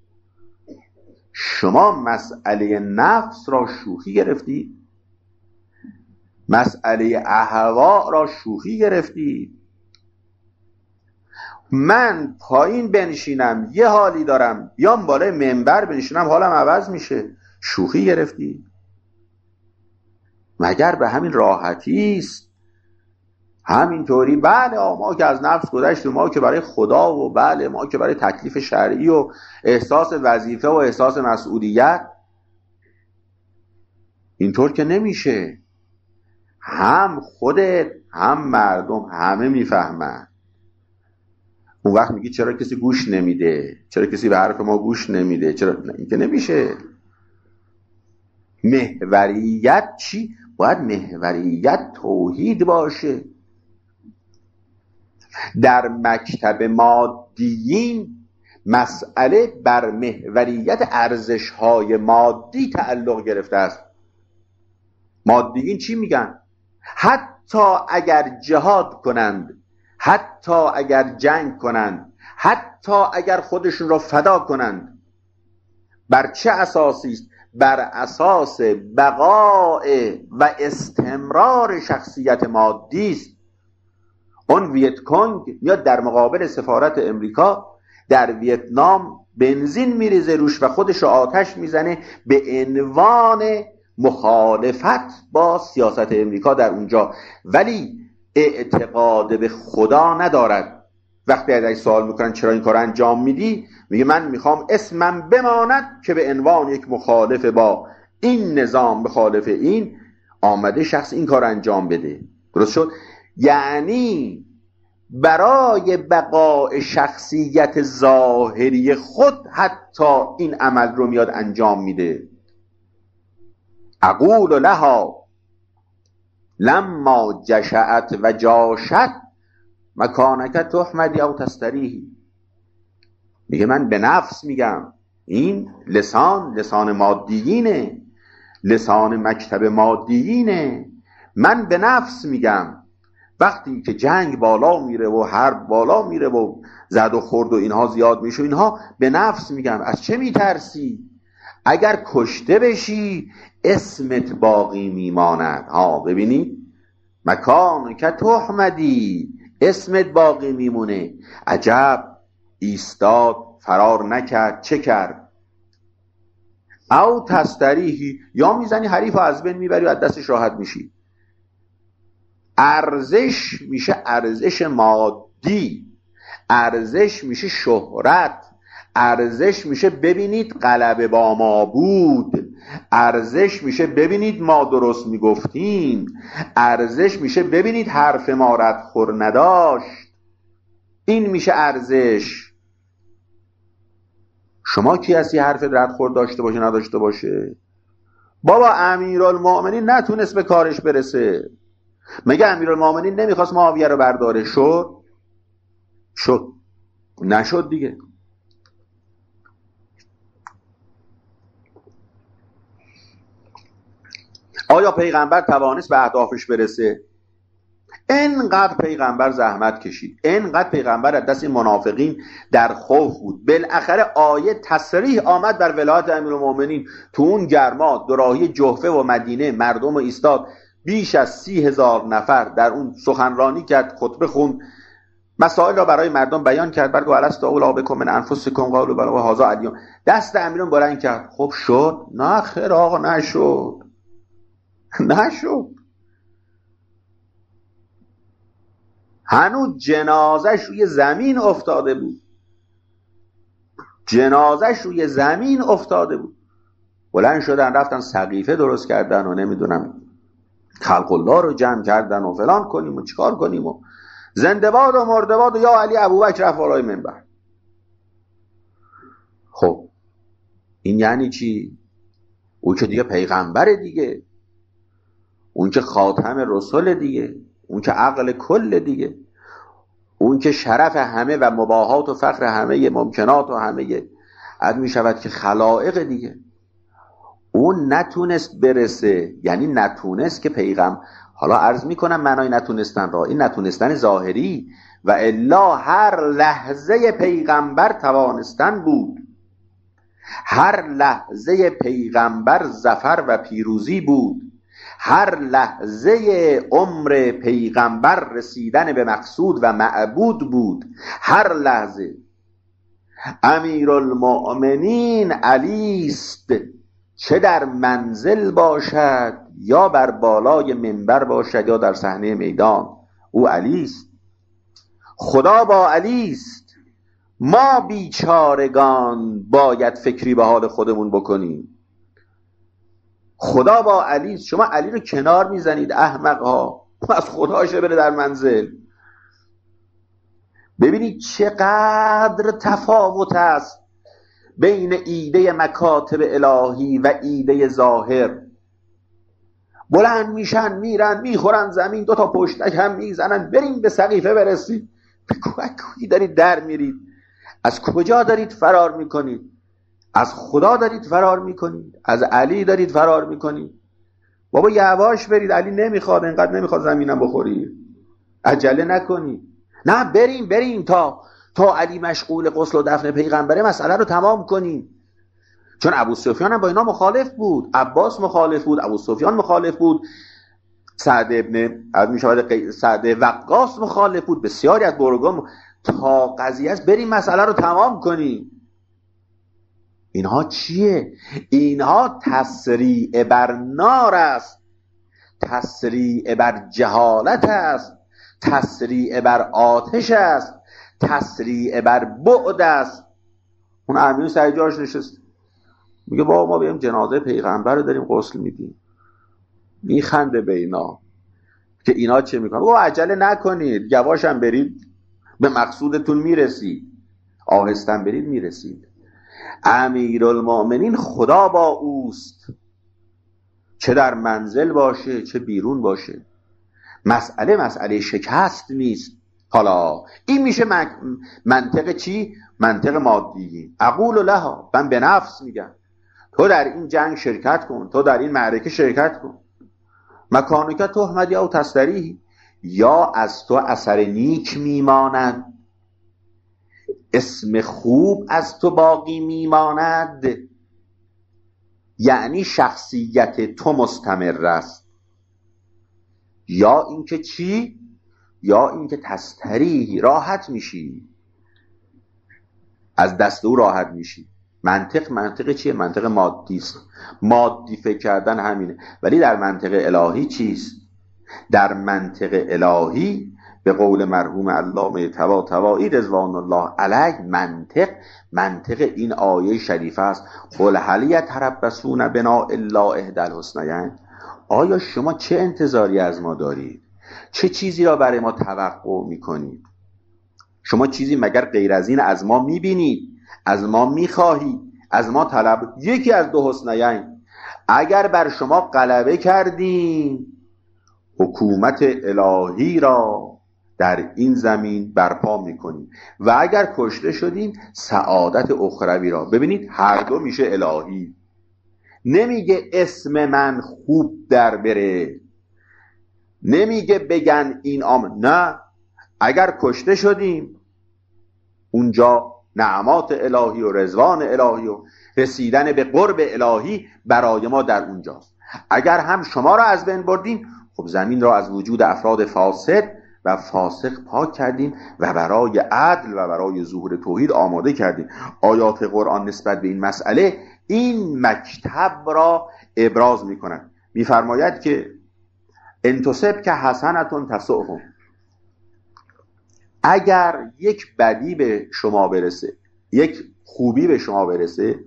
شما مسئله نفس را شوخی گرفتی، مسئله اهوا را شوخی گرفتی. من پایین بنشینم یه حالی دارم، بیام بالای منبر بنشینم حالم عوض میشه. شوخی گرفتی؟ مگر به همین راحتی است؟ همینطوری بله ما که از نفس گذشتیم، ما که برای خدا و بله ما که برای تکلیف شرعی و احساس وظیفه و احساس مسئولیت. اینطور که نمیشه. هم خودت هم مردم همه میفهمن. اون وقت میگی چرا کسی گوش نمیده، چرا کسی به حرف ما گوش نمیده، چرا؟ این که نمیشه. محوریت چی؟ باید محوریت توحید باشه. در مکتب مادیین مسئله بر محوریت ارزش‌های مادی تعلق گرفته است. مادیین چی میگن؟ حتی اگر جهاد کنند، حتی اگر جنگ کنند، حتی اگر خودشون را فدا کنند، بر چه اساسی است؟ بر اساس بقاء و استمرار شخصیت مادی است. اون ویت کنگ میاد در مقابل سفارت امریکا در ویتنام بنزین میریزه روش و خودش رو آتش میزنه به عنوان مخالفت با سیاست امریکا در اونجا، ولی اعتقاد به خدا ندارد وقتی ازش سوال میکنن چرا این کار انجام میدی، میگه من میخوام اسمم بماند که به عنوان یک مخالف با این نظام، مخالف این آمده شخص این کار انجام بده. درست شد؟ یعنی برای بقای شخصیت ظاهری خود حتی این عمل رو میاد انجام میده. اقول لها لما جشعت و جاشت مکانک تحمدی او تستریحی. میگه من به نفس میگم، این لسان مادیینه، لسان مکتب مادیینه. من به نفس میگم وقتی که جنگ بالا میره و حرب بالا میره و زد و خورد و اینها زیاد میشه، اینها به نفس میگم از چه میترسی؟ اگر کشته بشی اسمت باقی میماند. ببینید، مکان که تحمدی، اسمت باقی میمونه. عجب، ایستاد، فرار نکرد، چه کرد؟ او تستریحی، یا میزنی حریف از بین میبری و از دستش راحت میشی. ارزش میشه ارزش مادی، ارزش میشه شهرت، ارزش میشه ببینید غلبه با ما بود، ارزش میشه ببینید ما درست میگفتیم، ارزش میشه ببینید حرف ما ردخور نداشت. این میشه ارزش. شما کی هستی حرف ردخور داشته باشه نداشته باشه؟ بابا امیرالمؤمنین نتونست به کارش برسه. مگه امیرالمؤمنین نمیخواست معاویه رو برداره؟ شد نشد دیگه. آیا پیغمبر توانست به اهدافش برسه؟ انقدر پیغمبر زحمت کشید، انقدر پیغمبر از دست منافقین در خوف بود، بالاخره آیه تصریح آمد بر ولایت امیرالمؤمنین. تو اون گرما دوراهی جحفه و مدینه مردم ایستاد، بیش از 30,000 نفر در اون سخنرانی کرد، خطبه خوند، مسائل را برای مردم بیان کرد. بعد الست اولا بکم من انفسکم قالوا بلی و هذا علی. دست امیران بلند کرد. خب شد؟ نه خیر آقا، نشد. هنوز جنازش روی زمین افتاده بود. بلند شدن رفتن سقیفه درست کردن و نمیدونم خلق الله رو جمع کردن و فلان کنیم و چیکار کنیم و زنده باد و مرده باد و یا علی ابوبکر رفت بالای منبر. خب این یعنی چی؟ اون که دیگه پیغمبره دیگه، اون که خاتم رسول دیگه، اون که عقل کل دیگه، اون که شرف همه و مباهات و فخر همه ممکنات و همه از می شود که خلائق دیگه. اون نتونست برسه، یعنی نتونست که حالا عرض می کنم معنای نتونستن را، این نتونستن ظاهری، و الا هر لحظه پیغمبر توانستن بود، هر لحظه پیغمبر ظفر و پیروزی بود، هر لحظه عمر پیغمبر رسیدن به مقصود و معبود بود. هر لحظه. امیرالمؤمنین علی است، چه در منزل باشد یا بر بالای منبر باشد یا در صحنه میدان، او علی است. خدا با علی است. ما بیچارگان باید فکری به حال خودمون بکنیم. خدا با علی است. شما علی رو کنار میزنید احمق ها، از خداشه بره در منزل. ببینید چقدر تفاوت است بین ایده مکاتب الهی و ایده ظاهر. بلند میشن میرن میخورن زمین، 2 تا پشتک هم میزنن، بریم به سقیفه برسید. به کوی دارید در میرید؟ از کجا دارید فرار میکنید؟ از خدا دارید فرار میکنید؟ از علی دارید فرار میکنید؟ بابا یواش برید، علی نمیخواد، انقدر نمیخواد زمینم بخورید، عجله نکنید. نه بریم تا علی مشغول غسل و دفن پیغمبره مسئله رو تمام کنیم. چون ابو سفیان هم با اینا مخالف بود، عباس مخالف بود، ابو سفیان مخالف بود، سعد وقاص مخالف بود، بسیاری از بزرگان. تا قضیه است بریم مسئله رو تمام کنیم. اینها چیه؟ اینها تسریع بر نار است، تسریع بر جهالت است، تسریع بر آتش است، تسریع بر بعد است. اون امیر سر جاش نشست میگه بابا ما بریم جنازه پیغمبر رو داریم غسل میدیم. میخنده به اینا که اینا چه میکنن. بابا عجله نکنید، یواشم برید به مقصودتون میرسید، آهستن برید میرسید. امیرالمؤمنین خدا با اوست، چه در منزل باشه چه بیرون باشه. مسئله شکست نیست. حالا این میشه منطق چی؟ منطق مادی. اقول لها، من به نفس میگم تو در این جنگ شرکت کن، تو در این معرکه شرکت کن. مکانک تهمدی او تستریحی، یا از تو اثر نیک میماند، اسم خوب از تو باقی میماند، یعنی شخصیت تو مستمر است. یا اینکه چی؟ یا اینکه تستریحی، راحت میشی، از دست او راحت میشی. منطق چیه؟ منطق مادی است. مادی فکر کردن همینه. ولی در منطق الهی چیست؟ در منطق الهی به قول مرحوم علامه طباطبایی رضوان الله علیه، منطق این آیه شریفه است. قل هل یتربصون بنا الا احدی الحسنیین. آیا شما چه انتظاری از ما دارید؟ چه چیزی را برای ما توقع میکنید؟ شما چیزی مگر غیر از این از ما میبینید؟ از ما میخواهید؟ از ما طلب یکی از دو حسنیین. اگر بر شما غلبه کردیم، حکومت الهی را در این زمین برپا میکنیم، و اگر کشته شدیم سعادت اخروی را. ببینید هر دو میشه الهی. نمیگه اسم من خوب در بره، نمیگه بگن این نه، اگر کشته شدیم اونجا نعمات الهی و رضوان الهی و رسیدن به قرب الهی برای ما در اونجاست. اگر هم شما را از بین بردیم، خب زمین را از وجود افراد فاسد و فاسق پاک کردیم و برای عدل و برای ظهور توحید آماده کردیم. آیات قرآن نسبت به این مسئله این مکتب را ابراز می‌کند. می‌فرماید که انتصب که حسنتون تسؤهم، اگر یک بدی به شما برسه، یک خوبی به شما برسه،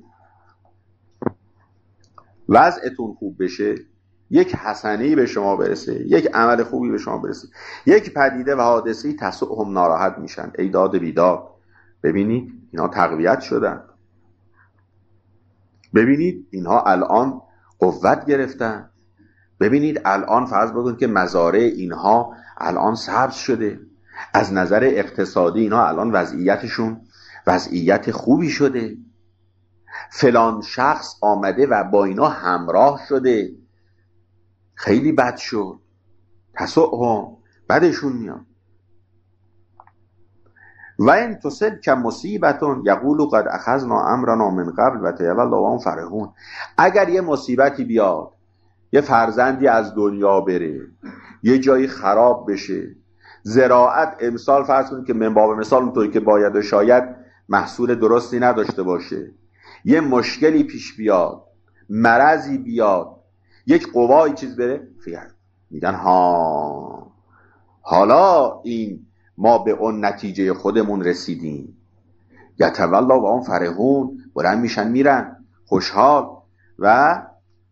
وضعتون خوب بشه، یک حسنی به شما برسه، یک عمل خوبی به شما برسه، یک پدیده و حادثه‌ای تسؤهم، ناراحت میشن. ای داد بیداد. ببینید اینا تقویت شدن، ببینید اینها الان قوت گرفتن، ببینید الان فرض بکنید که مزارع اینها الان سبز شده، از نظر اقتصادی اینها الان وضعیتشون وضعیت خوبی شده، فلان شخص آمده و با اینا همراه شده، خیلی بد شد، تسؤهم، بدشون میاد. و این تصب که مصیبتون یقولوا قد اخذنا امرنا من قبل و تولوا وهم فرحون. اگر یه مصیبتی بیاد، یه فرزندی از دنیا بره، یه جایی خراب بشه، زراعت امسال فرض کنید که من باب مثال اونطوری که باید و شاید محصول درستی نداشته باشه، یه مشکلی پیش بیاد، مرضی بیاد، یک قوایی چیز بره، میگن ها حالا این ما به اون نتیجه خودمون رسیدیم. یتولا و اون فرحون، برن میشن میرن خوشحال. و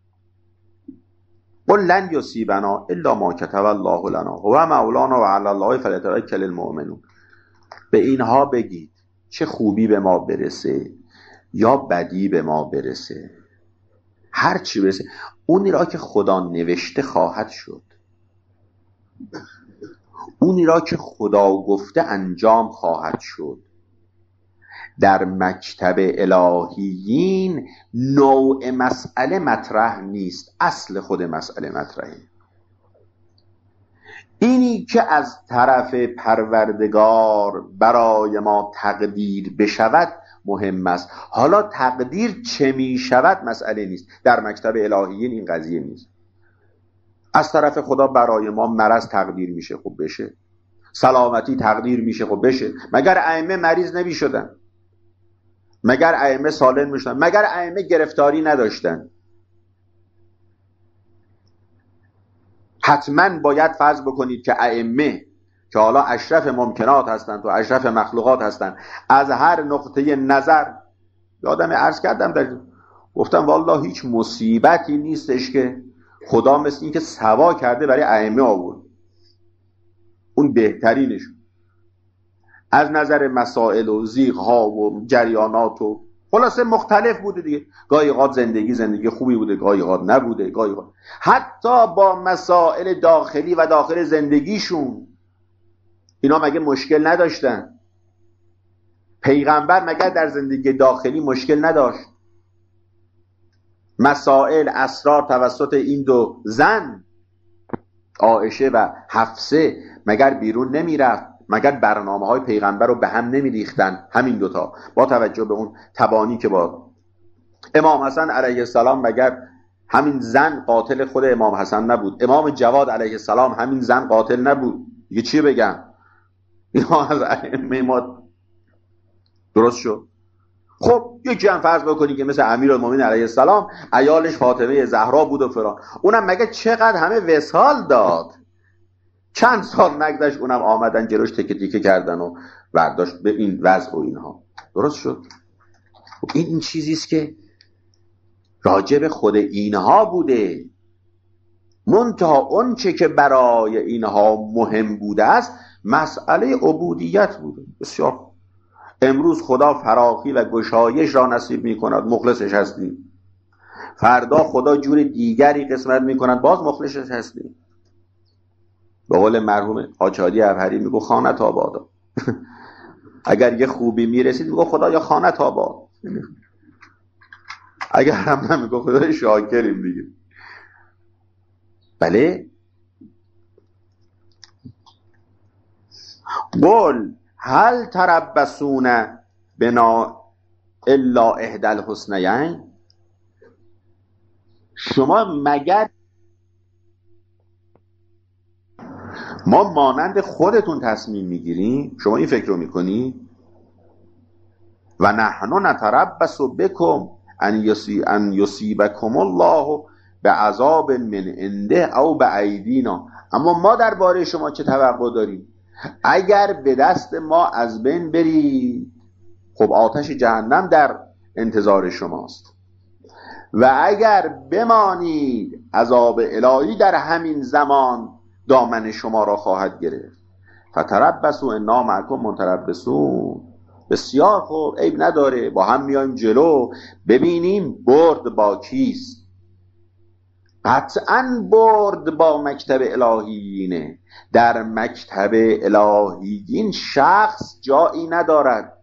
قل لن یصیبنا الا ما کتب الله لنا هو مولانا و علی الله فلیتوکل المؤمنون. به اینها بگید چه خوبی به ما برسه یا بدی به ما برسه، هر چی برسه، اونی را که خدا نوشته خواهد شد، اونی را که خدا گفته انجام خواهد شد. در مکتب الهیین نوع مسئله مطرح نیست، اصل خود مسئله مطرحه. اینی که از طرف پروردگار برای ما تقدیر بشود مهم است. حالا تقدیر چه می شود مسئله نیست. در مکتب الهیین این قضیه نیست. از طرف خدا برای ما مرض تقدیر میشه، خب بشه. سلامتی تقدیر میشه، خب بشه. مگر ائمه مریض نمی شدن؟ مگر ائمه سالم میشدن؟ مگر ائمه گرفتاری نداشتن؟ حتما باید فرض بکنید که ائمه که حالا اشرف ممکنات هستند و اشرف مخلوقات هستند، از هر نقطه نظر. یادم عرض کردم گفتم والله هیچ مصیبتی نیستش که خدا مثل این که سوا کرده برای ائمه آورد، اون بهترینش از نظر مسائل و زیغ‌ها و جریانات و خلاصه مختلف بوده دیگه. گاهی اوقات زندگی خوبی بوده، گاهی اوقات نبوده، گاهی اوقات حتی با مسائل داخلی و داخل زندگیشون اینا مگه مشکل نداشتن؟ پیغمبر مگر در زندگی داخلی مشکل نداشت؟ مسائل اسرار توسط این دو زن عایشه و حفصه مگر بیرون نمیرفت؟ مگر برنامه‌های پیغمبر رو به هم نمیریختن همین دوتا؟ با توجه به اون تبانی که با امام حسن علیه السلام، مگر همین زن قاتل خود امام حسن نبود؟ امام جواد علیه السلام همین زن قاتل نبود؟ دیگه چی بگم؟ اینا از ائمه ما درست شد. خب یکی هم فرض بکنی که مثل امیرالمومنین علیه السلام عیالش فاطمه زهرا بود و فلان، اونم مگه چقدر همه وصال داد؟ چند سال نگذشت اونم آمدن جلوش تکه تکه کردن و برداشت به این وضع و اینها. درست شد. این چیزیست که راجب خود اینها بوده، منتها اون چه که برای اینها مهم بوده است مسئله عبودیت بوده. بسیار امروز خدا فراخی و گشایش را نصیب می کند، مخلصش هستیم. فردا خدا جور دیگری قسمت می کند، باز مخلصش هستیم. به قول مرحوم آچادی ابهری میگو خانت آبادا. اگر یه خوبی میرسید میگو خدا یا خانت آباد، اگر هم نمیگو خدا شاکریم دیگه. بله. قل هل تربصون بنا الا احدى الحسنیین، شما مگر ما مانند خودتون تصمیم میگیریم؟ شما این فکر رو میکنی؟ و نحن نتربص بكم ان یصیبکم الله بعذاب من عنده او بایدینا، اما ما درباره شما چه توقع داریم؟ اگر به دست ما از بین برید، خب آتش جهنم در انتظار شماست، و اگر بمانید عذاب الهی در همین زمان دامن شما را خواهد گرفت. فتربصوا انا معکم متربصون. بسیار خوب، عیب نداره، با هم میایم جلو ببینیم برد با کیست. قطعاً برد با مکتب الهیینه. در مکتب الهیین شخص جایی ندارد،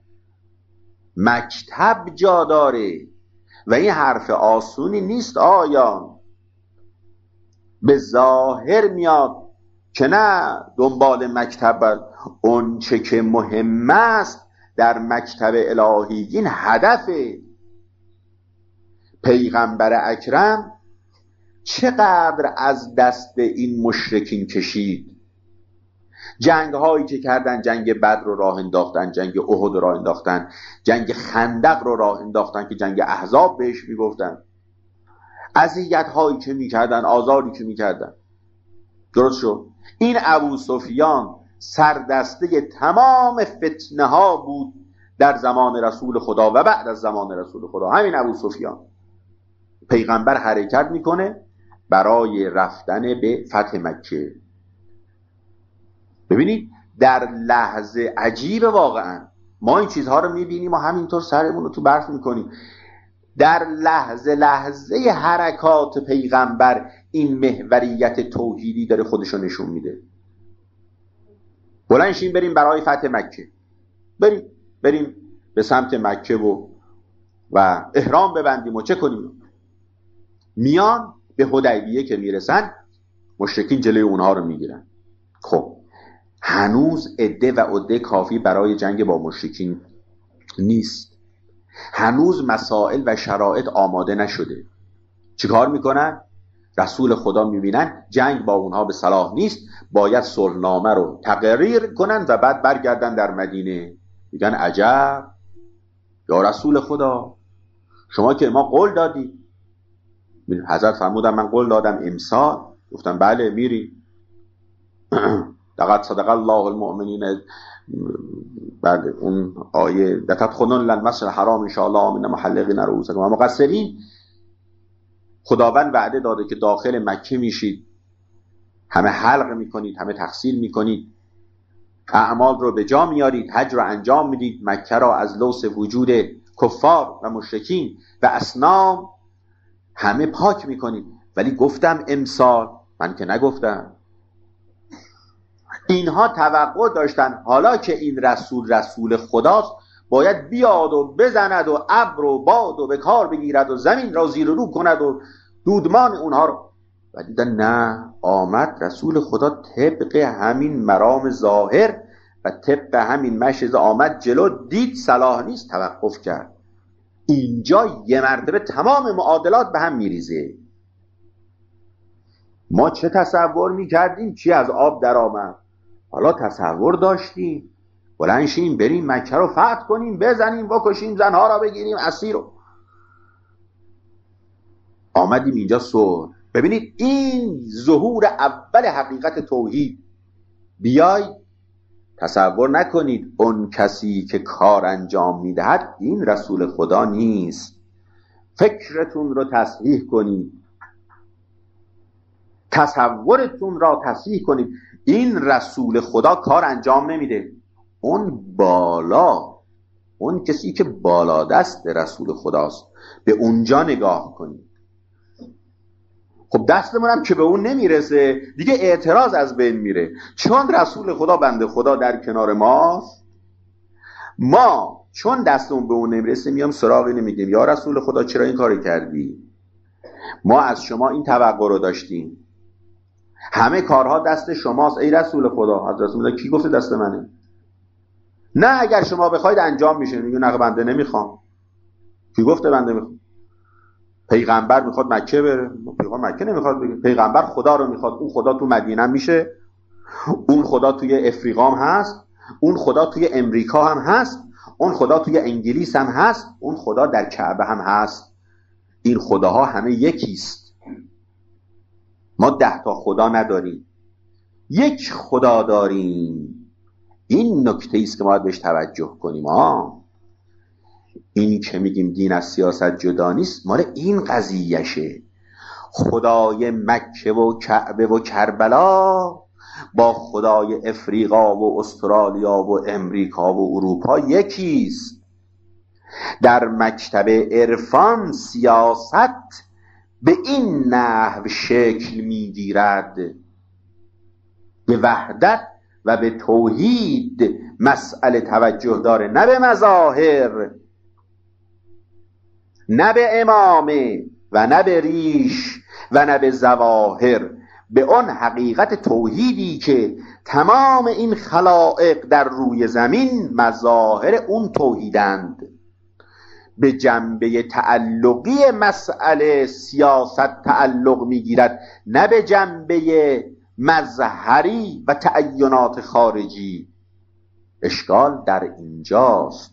مکتب جا داره. و این حرف آسونی نیست. آیا به ظاهر میاد که نه دنبال مکتب، اون چه که مهم است در مکتب الهیین هدف پیغمبر اکرم چقدر از دست این مشرکین کشید. جنگ هایی که کردن، جنگ بدر رو راه انداختن، جنگ احد رو راه انداختن، جنگ خندق رو راه انداختن که جنگ احزاب بهش میگفتن، اذیت هایی که میکردن، آزاری که میکردن. درست شد. این ابو سفیان سردسته تمام فتنه ها بود در زمان رسول خدا و بعد از زمان رسول خدا. همین ابو سفیان. پیغمبر حرکت میکنه برای رفتن به فتح مکه. ببینید در لحظه عجیب، واقعا ما این چیزها رو میبینیم و همینطور سرمون رو تو برف میکنیم. در لحظه حرکات پیغمبر این محوریت توحیدی داره خودشو نشون میده. بلند شیم بریم برای فتح مکه، بریم به سمت مکه و احرام ببندیم و چه کنیم. میان به حدیبیه که میرسن، مشرکین جلوی اونها رو میگیرن. خب هنوز عده و عده کافی برای جنگ با مشرکین نیست، هنوز مسائل و شرایط آماده نشده. چیکار میکنن؟ رسول خدا میبینن جنگ با اونها به صلاح نیست، باید صلحنامه رو تقریر کنن و بعد برگردن در مدینه. میگن عجب یا رسول خدا، شما که ما قول دادی. حضرت فرمودن من قول دادم امسال. گفتم بله میری. لقد صدق الله المؤمنین، بعد اون آیه لتدخلن المسجد الحرام ان شاء الله آمنین محلقین رؤوسکم و مقصرین، خداوند وعده داده که داخل مکه میشید، همه حلق میکنید، همه تقصیر میکنید، اعمال رو به جا میارید، حج رو انجام میدید، مکه را از لوث وجود کفار و مشرکین و اصنام همه پاک میکنید. ولی گفتم امسال، من که نگفتم. اینها توقع داشتن حالا که این رسول خداست باید بیاد و بزند و ابر و باد و به کار بگیرد و زمین را زیر و رو کند و دودمان اونها رو. و دیدن نه، آمد رسول خدا طبق همین مرام ظاهر و طبق همین مشهد آمد جلو، دید صلاح نیست، توقف کرد. اینجا یه مرتبه تمام معادلات به هم میریزه. ما چه تصور میکردیم چی از آب در آمد، حالا تصور داشتیم بلند شیم بریم مکه رو فتح کنیم، بزنیم بکشیم، زنها را بگیریم اسیر رو. آمدیم اینجا صلح. ببینید این ظهور اول حقیقت توحید. بیای تصور نکنید اون کسی که کار انجام میدهد این رسول خدا نیست. فکرتون رو تصحیح کنید، تصورتون را تصحیح کنید. این رسول خدا کار انجام نمیده، اون بالا، اون کسی که بالا دست رسول خداست، به اونجا نگاه کنید. خب دستمون هم که به اون نمیرسه دیگه اعتراض از بین میره، چون رسول خدا بنده خدا در کنار ماست. ما چون دستمون به اون نمیرسه میام سراغ اینو میگیم یا رسول خدا چرا این کاری کردی؟ ما از شما این توقع رو داشتیم، همه کارها دست شماست ای رسول خدا. از رسول خدا کی گفته دست منه؟ نه اگر شما بخواید انجام میشه. میگه نه بنده نمیخوام. کی گفته بنده میخوام؟ پیغمبر میخواد مکه بره، پیغمبر مکه نمیخواد بره. پیغمبر خدا رو میخواد، اون خدا تو مدینه میشه، اون خدا توی افریقا هم هست، اون خدا توی امریکا هم هست، اون خدا توی انگلیس هم هست، اون خدا در کعبه هم هست. این خداها همه یکیست. ما 10 تا خدا نداریم، یک خدا داریم. این نکته است که ما باید بهش توجه کنیم. این که میگیم دین از سیاست جدا نیست مال این قضیهشه. خدای مکه و کعبه و کربلا با خدای افریقا و استرالیا و امریکا و اروپا یکیست. در مکتب عرفان سیاست به این نحو شکل میگیرد، به وحدت و به توحید مسئله توجه داره، نه به مظاهر، نه به امامه و نه به ریش و نه به ظواهر، به اون حقیقت توحیدی که تمام این خلائق در روی زمین مظاهر اون توحیدند. به جنبه تعلقی مسئله سیاست تعلق میگیرد، نه به جنبه مظهری و تعینات خارجی. اشکال در اینجاست.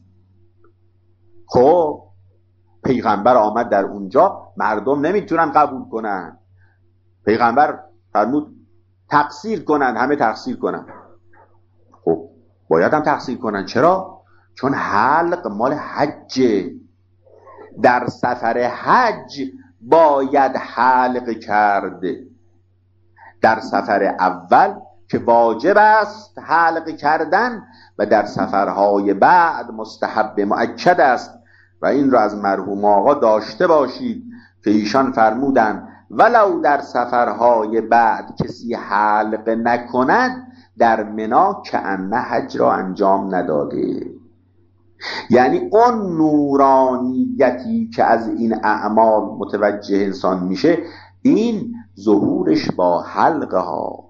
خب پیغمبر آمد در اونجا، مردم نمیتونن قبول کنن. پیغمبر فرمود تقصیر کنن، همه تقصیر کنن. خب باید هم تقصیر کنن. چرا؟ چون حلق مال حجه. در سفر حج باید حلق کرد. در سفر اول که واجب است حلق کردن و در سفرهای بعد مستحب مؤکد است. و این را از مرحوم آقا داشته باشید که ایشان فرمودند ولو در سفرهای بعد کسی حلق نکند در منا کأنه حج را انجام نداده. یعنی اون نورانیتی که از این اعمال متوجه انسان میشه، این ظهورش با حلقه ها.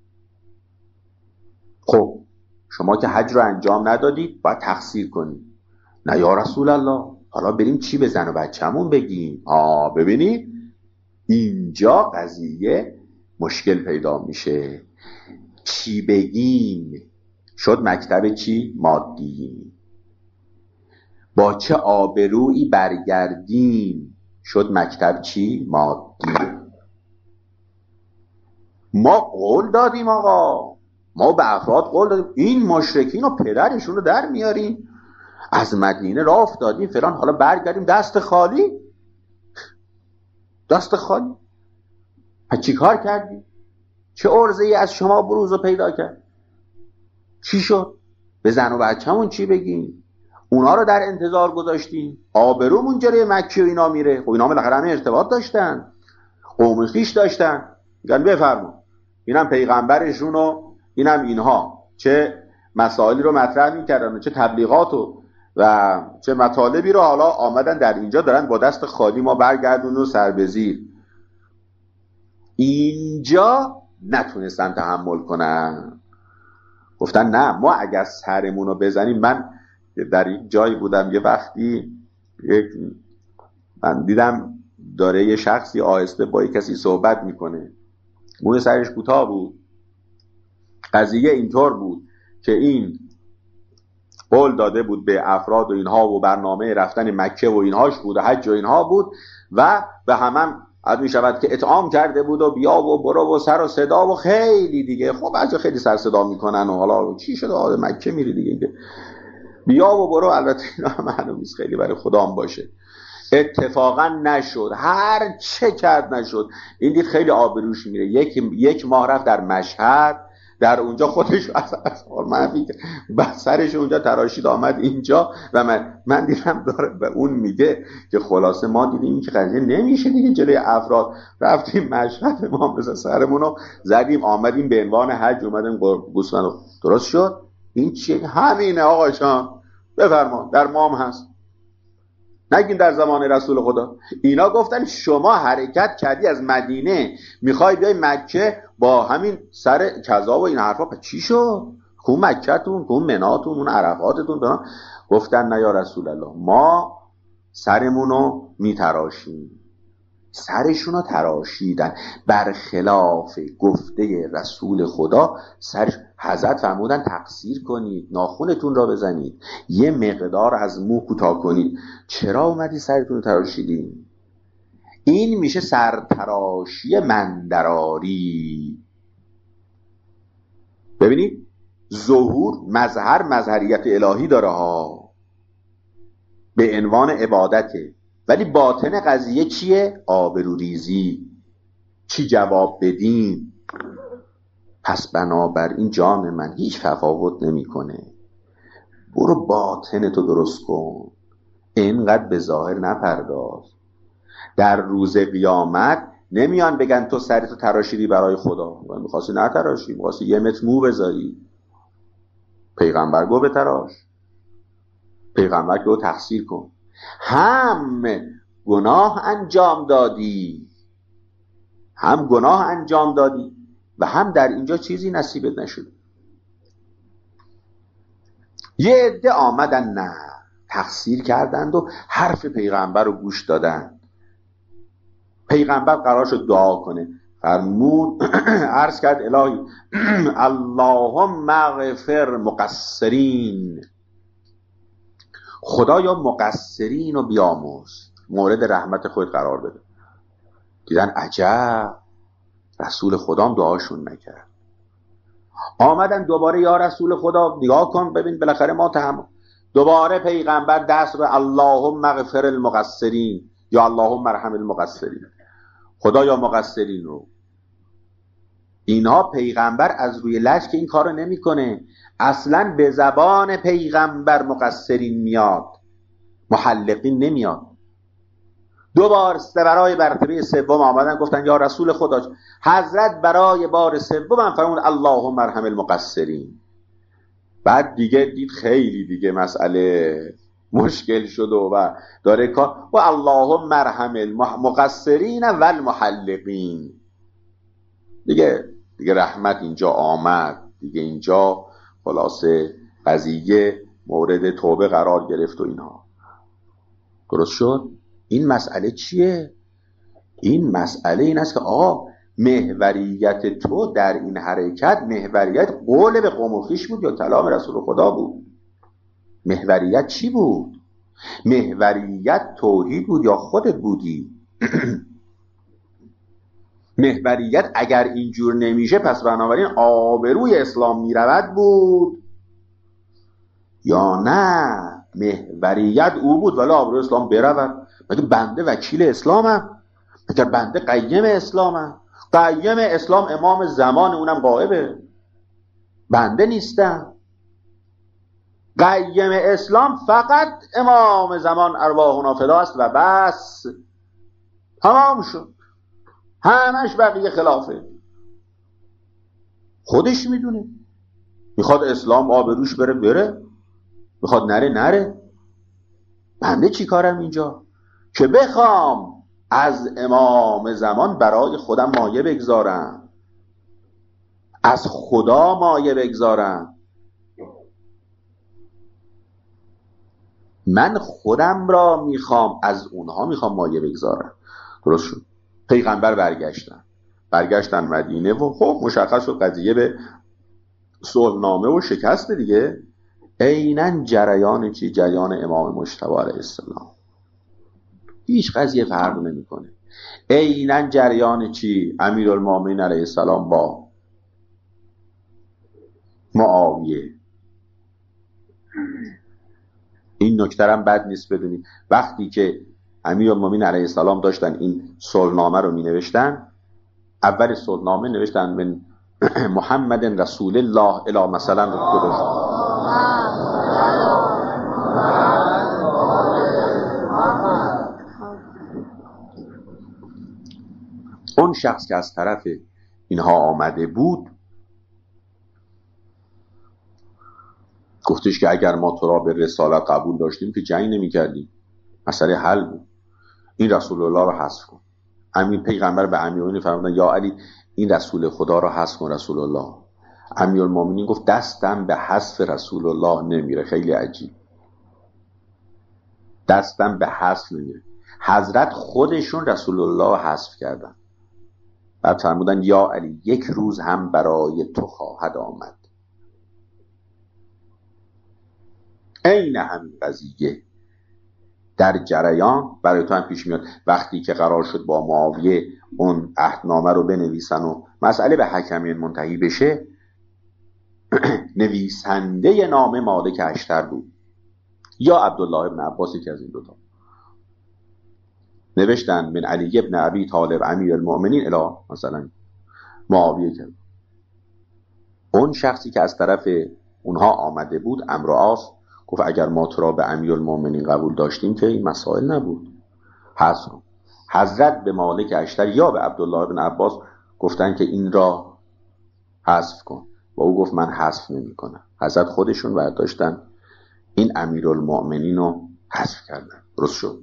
خب شما که حج رو انجام ندادید باید تقصیر کنید. نه یا رسول الله حالا بریم چی به زن و بچه‌مون بگیم؟ ببینید اینجا قضیه مشکل پیدا میشه. چی بگیم؟ شد مکتب چی؟ مادی. با چه آبرویی برگردیم؟ شد مکتب چی؟ مادی. ما قول دادیم آقا، ما به افراد قول دادیم این مشرکین و پدرشون رو در میاریم، از مدینه راه افتادیم فلان، حالا برگردیم دست خالی. دست خالی. پس چی کار کردیم؟ چه عرضه‌ای از شما بروز رو پیدا کرد؟ چی شد؟ به زن و بچه‌مون چی بگیم؟ اونا رو در انتظار گذاشتیم، آبرومون جلوی مکه و اینا میره. خب اینا بالاخره همه ارتباط داشتن، قوم خویش داشتن، میگن بفرما اینم پیغمبرشون و اینم اینها چه مسائلی رو مطرح میکردن، چه تبلیغات و چه مطالبی رو حالا آمدن در اینجا دارن با دست خالی ما برگردون و سر به زیر. اینجا نتونستن تحمل کنن، گفتن نه ما اگر سرمون رو بزنیم. من در این جایی بودم یه وقتی من دیدم داره یه شخصی آهسته با یه کسی صحبت میکنه، موی سرش کوتاه بود. قضیه اینطور بود که این قول داده بود به افراد و اینها و برنامه رفتن مکه و اینهاش بود و حج و اینها بود و به همم عد می شود که اطعام کرده بود و بیا و برو و سر و صدا و خیلی دیگه. خب بعضی خیلی سر صدا میکنن و حالا چی شده آده مکه میری دیگه، بیا و برو. البته اینا معلوم نیست خیلی برای خدا هم باشه. اتفاقا نشد، هر چه کرد نشد. این دید خیلی آبروش میره. یک ماه رفت در مشهد، در اونجا خودش از منفی بعد سرش اونجا تراشید آمد اینجا و من دیدم داره به اون میگه که خلاصه ما دیدیم که قضیه نمیشه دیگه جلوی افراد، رفتیم مشهد ما مثلا سرمونو زدیم آمدیم به عنوان حج اومدیم گوسفند. درست شد. این چیه؟ همینه آقا جان، بفرما در مام هست، نگین در زمان رسول خدا. اینا گفتن شما حرکت کردی از مدینه میخوای بیای مکه با همین سر کذا و این حرفا، پس چی شد؟ کون مکه‌تون، کون مناتون، اون عرفاتتون دارن. گفتن نه یا رسول الله ما سرمونو میتراشیم. سرشونو تراشیدن برخلاف گفته رسول خدا. سرش حضرت فرمودن تقصیر کنید، ناخونتون را بزنید، یه مقدار از مو کوتاه کنید. چرا اومدی سرتون رو تراشیدین؟ این میشه سرتراشی مندراری. ببینید ظهور مظهریت الهی داره ها، به عنوان عبادته، ولی باطن قضیه چیه؟ آبروریزی. چی جواب بدیم؟ پس بنابراین جان من هیچ تفاوت نمیکنه. برو باطن تو درست کن، اینقدر به ظاهر نپرداز. در روز قیامت نمیان بگن تو سرتو تراشیدی برای خدا، میخواستی نتراشی، میخواستی یه متر مو بذاری. پیغمبر گو بتراش، پیغمبر گو تقصیر کن. هم گناه انجام دادی و هم در اینجا چیزی نصیبت نشد. یه عده آمدن نه تقصیر کردند و حرف پیغمبر رو گوش دادن. پیغمبر قرار شد دعا کنه، فرمود عرض کرد الهی اللهم اغفر مقصرین، خدایا مقصرین رو بیامرز، مورد رحمت خود قرار بده. دیدن عجب رسول خدا هم دعاشون نکرد. آمدن دوباره یا رسول خدا نگاه کن ببین بالاخره ما تحمل. دوباره پیغمبر دست رو اللهم اغفر المقصرین یا اللهم ارحم المقصرین، خدایا مقصرین رو. اینها پیغمبر از روی لشک این کارو نمیکنه، اصلا به زبان پیغمبر مقصرین میاد، محلقین نمیاد. دوبار برای مرتبه سوم آمدن گفتن یا رسول خدا، حضرت برای بار سوم فرمود اللهم ارحم المقصرین. بعد دیگه دید خیلی دیگه مسئله مشکل شد و داره کار و اللهم ارحم المقصرین و المحلقین. دیگه رحمت اینجا آمد، دیگه اینجا خلاصه قضیه مورد توبه قرار گرفت و اینها. درست شد؟ این مسئله چیه؟ این مسئله این است که محوریت تو در این حرکت محوریت قول به قوم و خویش بود یا کلام رسول خدا بود؟ محوریت چی بود؟ محوریت توحید بود یا خودت بودی؟ محوریت اگر اینجور نمیشه پس بنابراین آبروی اسلام میرود بود یا نه محوریت او بود ولی آبروی اسلام برود؟ مگه بنده وکیل اسلامم؟ مگه بنده قیم اسلامم؟ قیم اسلام امام زمان اونم غائبه، بنده نیستم. قیم اسلام فقط امام زمان ارواحنا فداست و بس، تمام شد، همش بقیه خلافه. خودش میدونه، میخواد اسلام آبروش بره بره، میخواد نره نره. بنده چی کارم اینجا که بخوام از امام زمان برای خودم مایه بگذارم، از خدا مایه بگذارم؟ من خودم را میخوام از اونها میخوام مایه بگذارم. درست شد. پیغمبر برگشتن مدینه و خب مشخص و قضیه به صلحنامه و شکست دیگه. عیناً جریان چی؟ جریان امام مجتبی علیه السلام. هیچ قضیه فرق نمیکنه. عیناً جریان چی؟ امیرالمومنین علیه السلام با معاویه. این نکته هم بد نیست بدونید. وقتی که امیرالمومنین علیه السلام داشتن این صلحنامه رو می نوشتن، اول صلحنامه نوشتن من محمد رسول الله الی مثلا گذاشتن اون شخص که از طرف اینها آمده بود گفتش که اگر ما تو را به رسالت قبول داشتیم که جنگ نمی کردیم، مسئله حل بود، این رسول الله رو حذف کن. امیر پیغمبر به امیرالمومنین فرمودن یا علی این رسول خدا رو حذف کن رسول الله. امیرالمومنین گفت دستم به حذف رسول الله نمیره. خیلی عجیب، دستم به حذف نمیره. حضرت خودشون رسول الله رو حذف کردن. بعد فرمودن یا علی یک روز هم برای تو خواهد آمد. عین همین قضیه در جریان برای تو هم پیش میاد. وقتی که قرار شد با معاویه اون عهدنامه رو بنویسن و مسئله به حکمیت منتهی بشه، نویسنده نامه مالک اشتر بود یا عبدالله ابن عباس، که از این دوتا نوشتن من علی ابن ابی طالب امیر المؤمنین الی مثلا معاویه کرد. اون شخصی که از طرف اونها آمده بود عمرو عاص گفت اگر ما تو را به امیرالمومنین قبول داشتیم که این مسائل نبود، حذف. حضرت به مالک اشتر یا به عبدالله بن عباس گفتن که این را حذف کن و او گفت من حذف نمی کنم. حضرت خودشون برداشتن این امیرالمومنین رو حذف کردن. درست شد.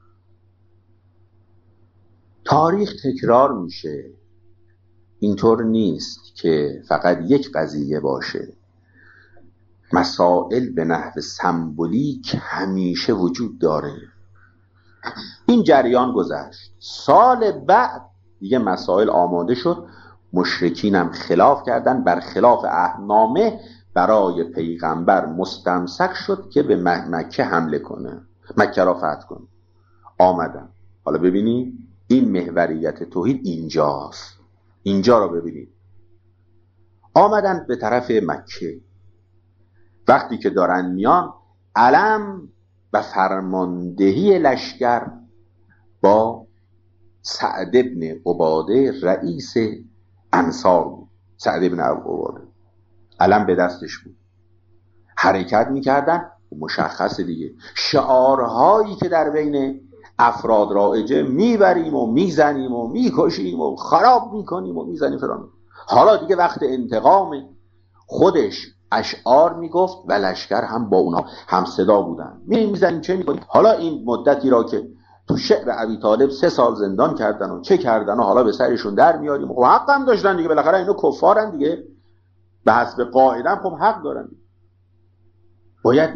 تاریخ تکرار میشه، اینطور نیست که فقط یک قضیه باشه. مسائل به نحو سمبولیک همیشه وجود داره. این جریان گذشت، سال بعد دیگه مسائل آماده شد، مشرکین هم خلاف کردن، بر خلاف عهدنامه برای پیغمبر مستمسک شد که به مکه حمله کنه، مکه را فتح کنه. آمدن. حالا ببینید این محوریت توحید اینجاست. اینجا را ببینید. آمدن به طرف مکه. وقتی که دارن میان، علم و فرماندهی لشکر با سعد ابن عباده رئیس انصار بود. سعد ابن عباده علم به دستش بود، حرکت میکردن. مشخص دیگه شعارهایی که در بین افراد رایجه، میبریم و میزنیم و میکشیم و خراب میکنیم و میزنیم فران. حالا دیگه وقت انتقام. خودش اشعار میگفت و لشکر هم با اونها هم صدا بودن. میزنیم چه میکنیم. حالا این مدتی را که تو شعر ابی طالب 3 سال زندان کردن و چه کردن و حالا به سرشون در میاریم. خب حق هم داشتن دیگه، بالاخره اینو کفارن دیگه، به حسب قاعده خب حق دارن. باید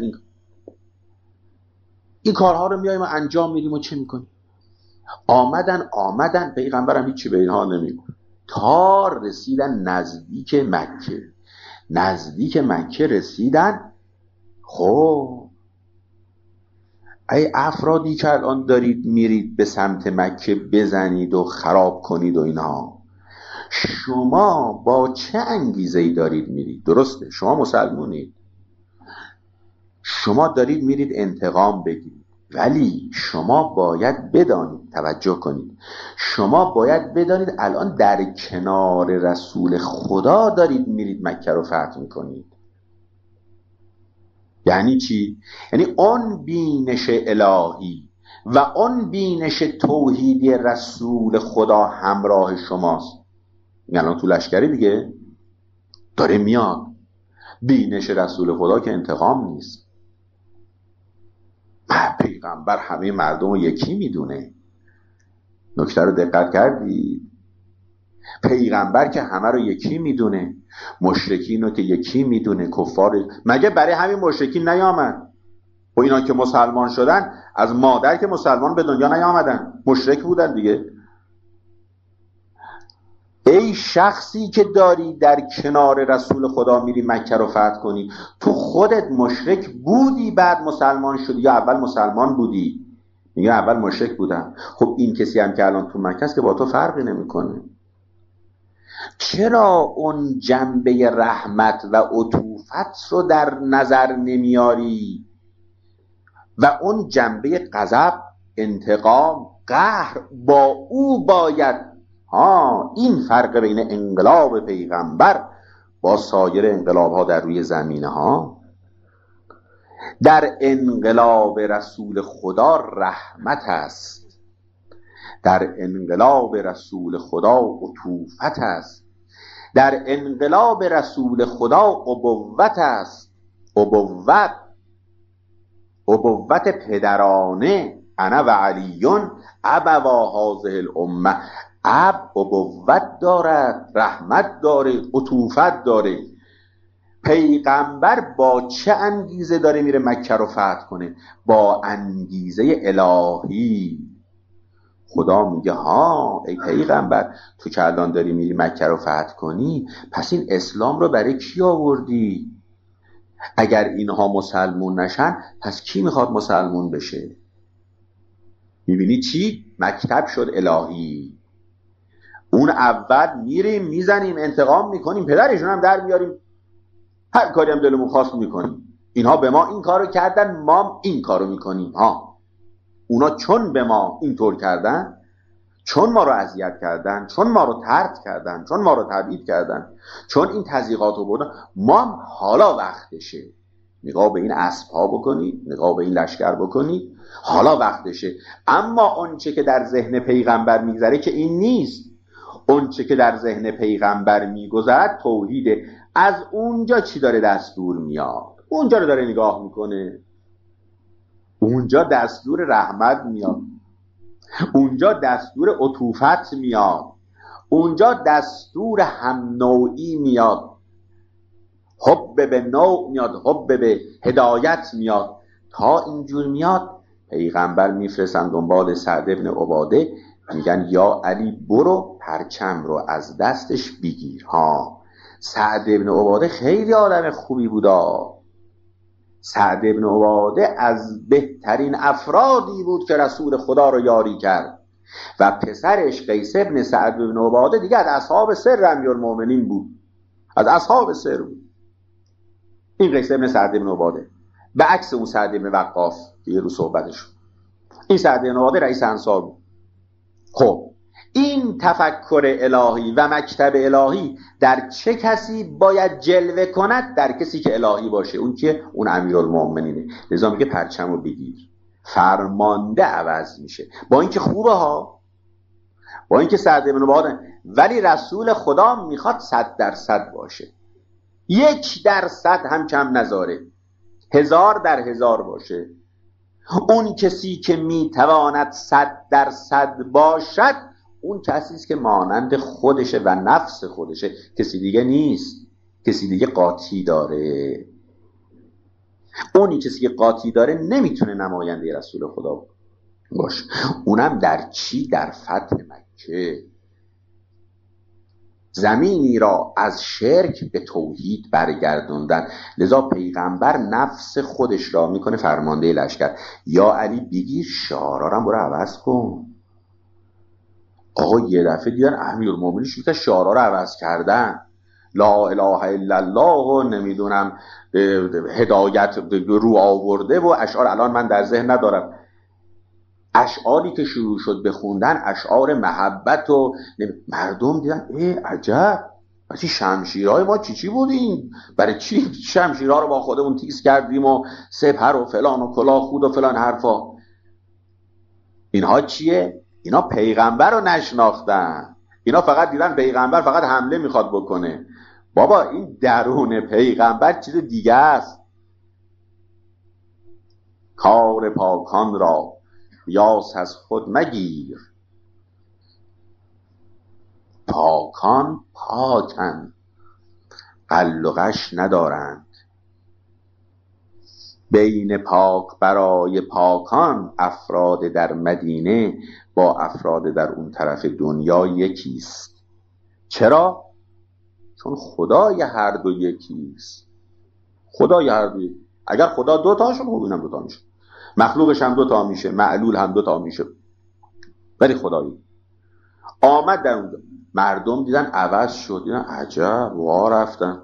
این کارها رو میایم و انجام میدیم و چه میکنیم. آمدن پیغمبرم هیچی به اینها نمیگه تا رسیدن نزدیک مکه رسیدن. خب ای افرادی که الان دارید میرید به سمت مکه بزنید و خراب کنید و اینها، شما با چه انگیزه‌ای دارید میرید؟ درسته شما مسلمونید، شما دارید میرید انتقام بگیرید، ولی شما باید بدانید، توجه کنید، شما باید بدانید الان در کنار رسول خدا دارید میرید مکه رو فتح میکنید. یعنی چی؟ یعنی اون بینش الهی و اون بینش توحیدی رسول خدا همراه شماست. الان تو لشکری دیگه داره میاد. بینش رسول خدا که انتقام نیست. پیغمبر همه مردم رو یکی میدونه. نکته رو دقت کردی؟ پیغمبر که همه رو یکی میدونه، مشرکین رو که یکی میدونه، کفار. مگه برای همین مشرکین نیامد؟ و اینا که مسلمان شدن از مادر که مسلمان به دنیا نیامدن، مشرک بودن دیگه. ای شخصی که داری در کنار رسول خدا میری مکه رو فتح کنی، تو خودت مشرک بودی بعد مسلمان شدی یا اول مسلمان بودی؟ میگه اول مشرک بودم. خب این کسی هم که الان تو مکه است که با تو فرقی نمیکنه. چرا اون جنبه رحمت و عطوفت رو در نظر نمیاری و اون جنبه غضب، انتقام، قهر با او باید؟ این فرق بین انقلاب پیغمبر با سایر انقلاب ها در روی زمینه ها. در انقلاب رسول خدا رحمت است، در انقلاب رسول خدا عطوفت است، در انقلاب رسول خدا ابوت است. ابوت پدرانه، انا و علیون ابوا هذه الامه. ابوت دارد، رحمت داره، عطوفت داره. پیغمبر با چه انگیزه داره میره مکه رو فتح کنه؟ با انگیزه الهی. خدا میگه ای پیغمبر، تو که الان داری میری مکه رو فتح کنی، پس این اسلام رو برای کی آوردی؟ اگر اینها مسلمون نشن پس کی میخواد مسلمون بشه؟ میبینی چی؟ مکتب شد الهی. اون اول میریم میزنیم، انتقام میکنیم، پدرشون هم در میاریم، هر کاری هم دلمون خواست میکنیم. اینها به ما این کارو کردن، ما این کارو میکنیم. اونا چون به ما اینطور کردن، چون ما رو اذیت کردن، چون ما رو طرد کردن، چون ما رو تبعید کردن، چون این تضییقات رو بردن، ما حالا وقتشه نگاه به این اسب‌ها بکنید، نگاه به این لشکر بکنید، حالا وقتشه. اما اونچه که در ذهن پیغمبر میگذره که این نیست. اونچه که در ذهن پیغمبر میگذرد توحیده. از اونجا چی داره دستور میاد؟ اونجا رو داره نگاه میکنه. اونجا دستور رحمت میاد، اونجا دستور عطوفت میاد، اونجا دستور هم نوعی میاد، حب به نوع میاد، حب به هدایت میاد. تا اینجور میاد پیغمبر میفرستن دنبال سعد ابن عباده، میگن یا علی برو پرچم رو از دستش بگیر. سعد ابن عباده خیلی آدم خوبی بودا. سعد ابن عباده از بهترین افرادی بود که رسول خدا رو یاری کرد و پسرش قیس ابن سعد ابن عباده دیگه از اصحاب سر امیرالمومنین بود، از اصحاب سر بود. این قیس ابن سعد ابن عباده به عکس اون سعد ابن وقاص که یه رو صحبتش، این سعد ابن عباده رئیس انصار بود. خب این تفکر الهی و مکتب الهی در چه کسی باید جلوه کند؟ در کسی که الهی باشه، اون که اون امیرالمومنینه. لذا میگه پرچم رو بگیر. فرمانده عوض میشه. با اینکه خوبه ها، با اینکه سعد ابن عباده، ولی رسول خدا میخواد 100% باشه، 1% هم کم نذاره، 1000% باشه. اون کسی که میتواند 100% باشد، اون کسی است که مانند خودشه و نفس خودشه، کسی دیگه نیست. کسی دیگه قاطی داره. اونی کسی که قاطی داره نمیتونه نماینده رسول خدا باشه. اونم در چی؟ در فتح مکه. زمینی را از شرک به توحید برگردوندن. لذا پیغمبر نفس خودش را میکنه فرمانده لشکر. یا علی بگیر شعارارم برو عوض کن. آقا یه دفعه دیدن امیرالمومنین شروع کرد شعارها رو عوض کردن، لا اله الا الله و نمیدونم هدایت رو آورده و اشعار الان من در ذهن ندارم. اشعاری که شروع شد بخوندن اشعار محبت و مردم دیدن عجب، وقتی شمشیرهای ما چی بودیم، برای چی شمشیرها رو با خودمون تیز کردیم و سپر و فلان و کلاه خود و فلان حرفا. اینها چیه؟ اینا پیغمبر رو نشناختن، اینا فقط دیدن پیغمبر فقط حمله میخواد بکنه. بابا این درون پیغمبر چیز دیگه است. کار پاکان را قیاس از خود مگیر، پاکان پاکن قل و غش ندارند. بین پاک برای پاکان افراد در مدینه با افراد در اون طرف دنیا یکیست. چرا؟ چون خدای هر دو یکیست. خدای هر دو یکی. اگر خدا دوتا شد خب اینم دوتا میشه، مخلوقش هم دوتا میشه، معلول هم دوتا میشه، ولی خدایی آمد در اونجا. مردم دیدن عوض شد، دیدن عجب، وا رفتن،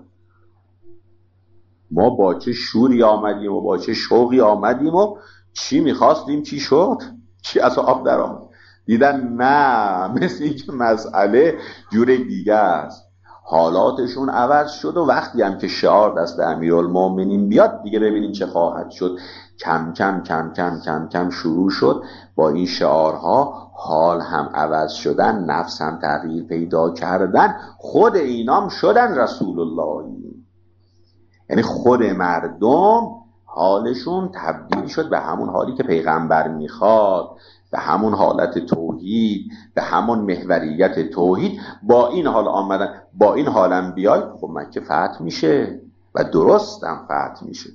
ما با چه شوری آمدیم و با چه شوقی آمدیم و چی میخواستیم چی شد، چی از آب در آمد. دیدن نه، مثل اینکه مسئله جور دیگه است، حالاتشون عوض شد. و وقتی هم که شعار دست امیرالمومنین بیاد دیگه ببینین چه خواهد شد. کم کم کم کم کم کم شروع شد با این شعارها حال هم عوض شدن، نفس هم تغییر پیدا کردن، خود اینام شدن رسول الله. یعنی خود مردم حالشون تبدیل شد به همون حالی که پیغمبر میخواد، به همون حالت توحید، به همون محوریت توحید. با این حال آمدن، با این حالم بیای خب مکه فتح میشه و درست هم فتح میشه.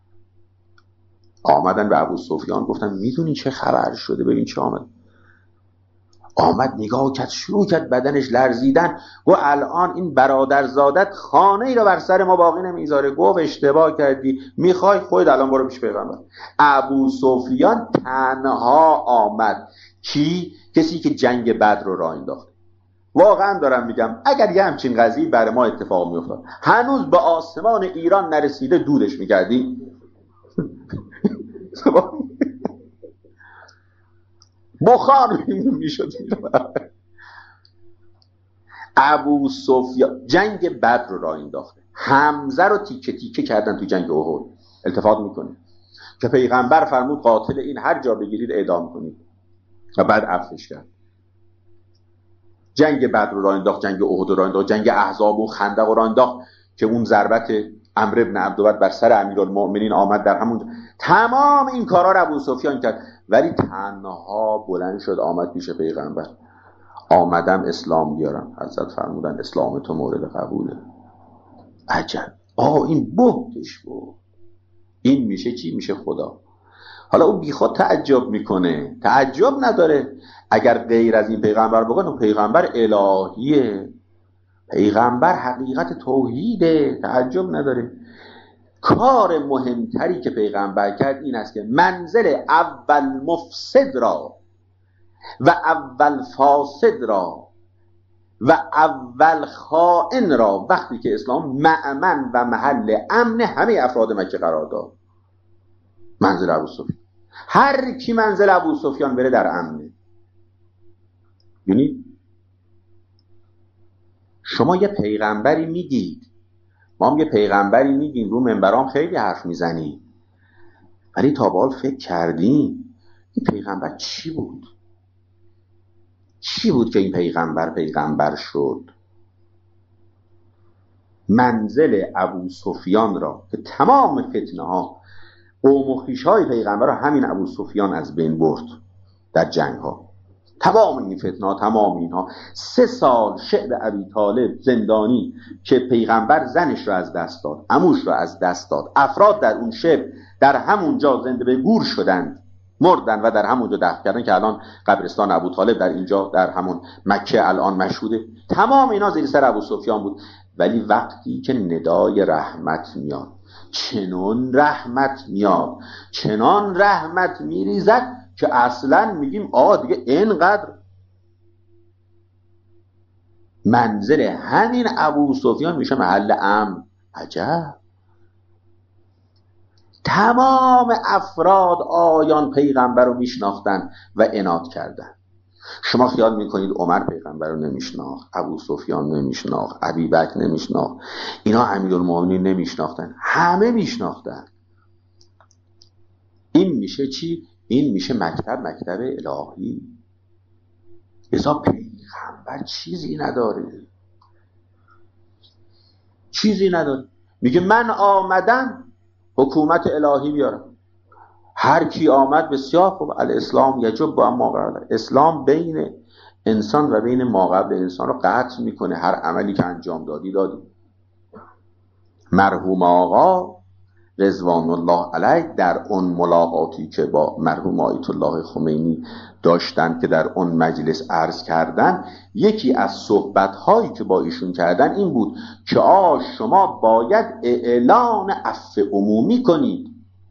آمدن به ابوسفیان گفتن میدونی چه خبر شده، ببین چه آمد نگاه کرد، شروع کرد بدنش لرزیدن، گفت الان این برادرزادت خانه ای رو بر سر ما باقی نمیذاره. گفت اشتباه کردی، میخوای خودت الان برو پیش پیغمبر. ابوسفیان تنها آمد. کی؟ کسی که جنگ بدر رو راه انداخت. واقعا دارم میگم اگر یه همچین قضیه برای ما اتفاق میافتاد، هنوز به آسمان ایران نرسیده دودش میکردیم. بخار میشد. ابوسفیان جنگ بدر رو راه انداخته، حمزه رو تیکه تیکه کردن تو جنگ احد. التفات میکنه که پیغمبر فرمود قاتل این هر جا بگیرید اعدام کنید و بعد عفوش کرد. جنگ بدر رو راه انداخت، جنگ احد رو راه انداخت، جنگ احزاب و خندق رو راه انداخت که اون ضربت عمرو بن عبدود بر سر امیرالمومنین آمد در همون. تمام این کارا رو ابوسفیان کرد، ولی تنها بلند شد آمد پیش پیغمبر. آمدم اسلام بیارم. حضرت فرمودن اسلام تو مورد قبوله. عجب، این بهتش بود. این میشه چی؟ میشه خدا. حالا اون بیخود تعجب میکنه، تعجب نداره. اگر غیر از این پیغمبر بگن، پیغمبر الهیه، پیغمبر حقیقت توحیده، تعجب نداره. کار مهمتری که پیغمبر کرد این است که منزل اول مفسد را و اول فاسد را و اول خائن را وقتی که اسلام مأمن و محل امن همه افراد مکه قرار داد، منزل ابوسفیان. هر کی منزل ابوسفیان بره در امنه. یعنی شما یه پیغمبری میگید، ما هم یه پیغمبری میگیم، رو منبرام خیلی حرف میزنیم، ولی تا به حال فکر کردیم این پیغمبر چی بود؟ چی بود که این پیغمبر شد؟ منزل ابوسفیان را که تمام فتنه ها قوم و خویش های پیغمبر را همین ابوسفیان از بین برد در جنگ ها. تمام این فتنه ها، تمام اینها. 3 سال شعب ابی طالب زندانی که پیغمبر زنش را از دست داد، عموش را از دست داد، افراد در اون شب در همونجا زنده به گور شدند، مردن و در همونجا دفن کردن که الان قبرستان ابو طالب در اینجا در همون مکه الان مشهوده. تمام اینا زیر سر ابوسفیان بود. ولی وقتی که ندای رحمت میاد، چنان رحمت میاد، چنان رحمت میریزد که اصلا میگیم دیگه اینقدر منزل همین ابو سفیان میشه محل امن. عجب. تمام افراد آیان پیغمبر رو میشناختن و عناد کردن. شما خیال میکنید عمر پیغمبر رو نمیشناخت، ابو سفیان نمیشناخت، ابی بکر نمیشناخت، اینا امیرالمومنین نمیشناختن؟ همه میشناختن. این میشه چی؟ این میشه مکتب الهی. ازا پیغمبر چیزی نداره، چیزی نداره. میگه من آمدم حکومت الهی بیارم. هر کی آمد بسیار خوب. الاسلام یجب با ما قبل. اسلام بین انسان و بین ما قبل انسان رو قطع میکنه. هر عملی که انجام دادی. مرحوم آقا رضوان الله علیه در اون ملاقاتی که با مرحوم آیت الله خمینی داشتن که در اون مجلس عرض کردن، یکی از صحبت‌هایی که با ایشون کردن این بود که شما باید اعلان عفو عمومی کنید.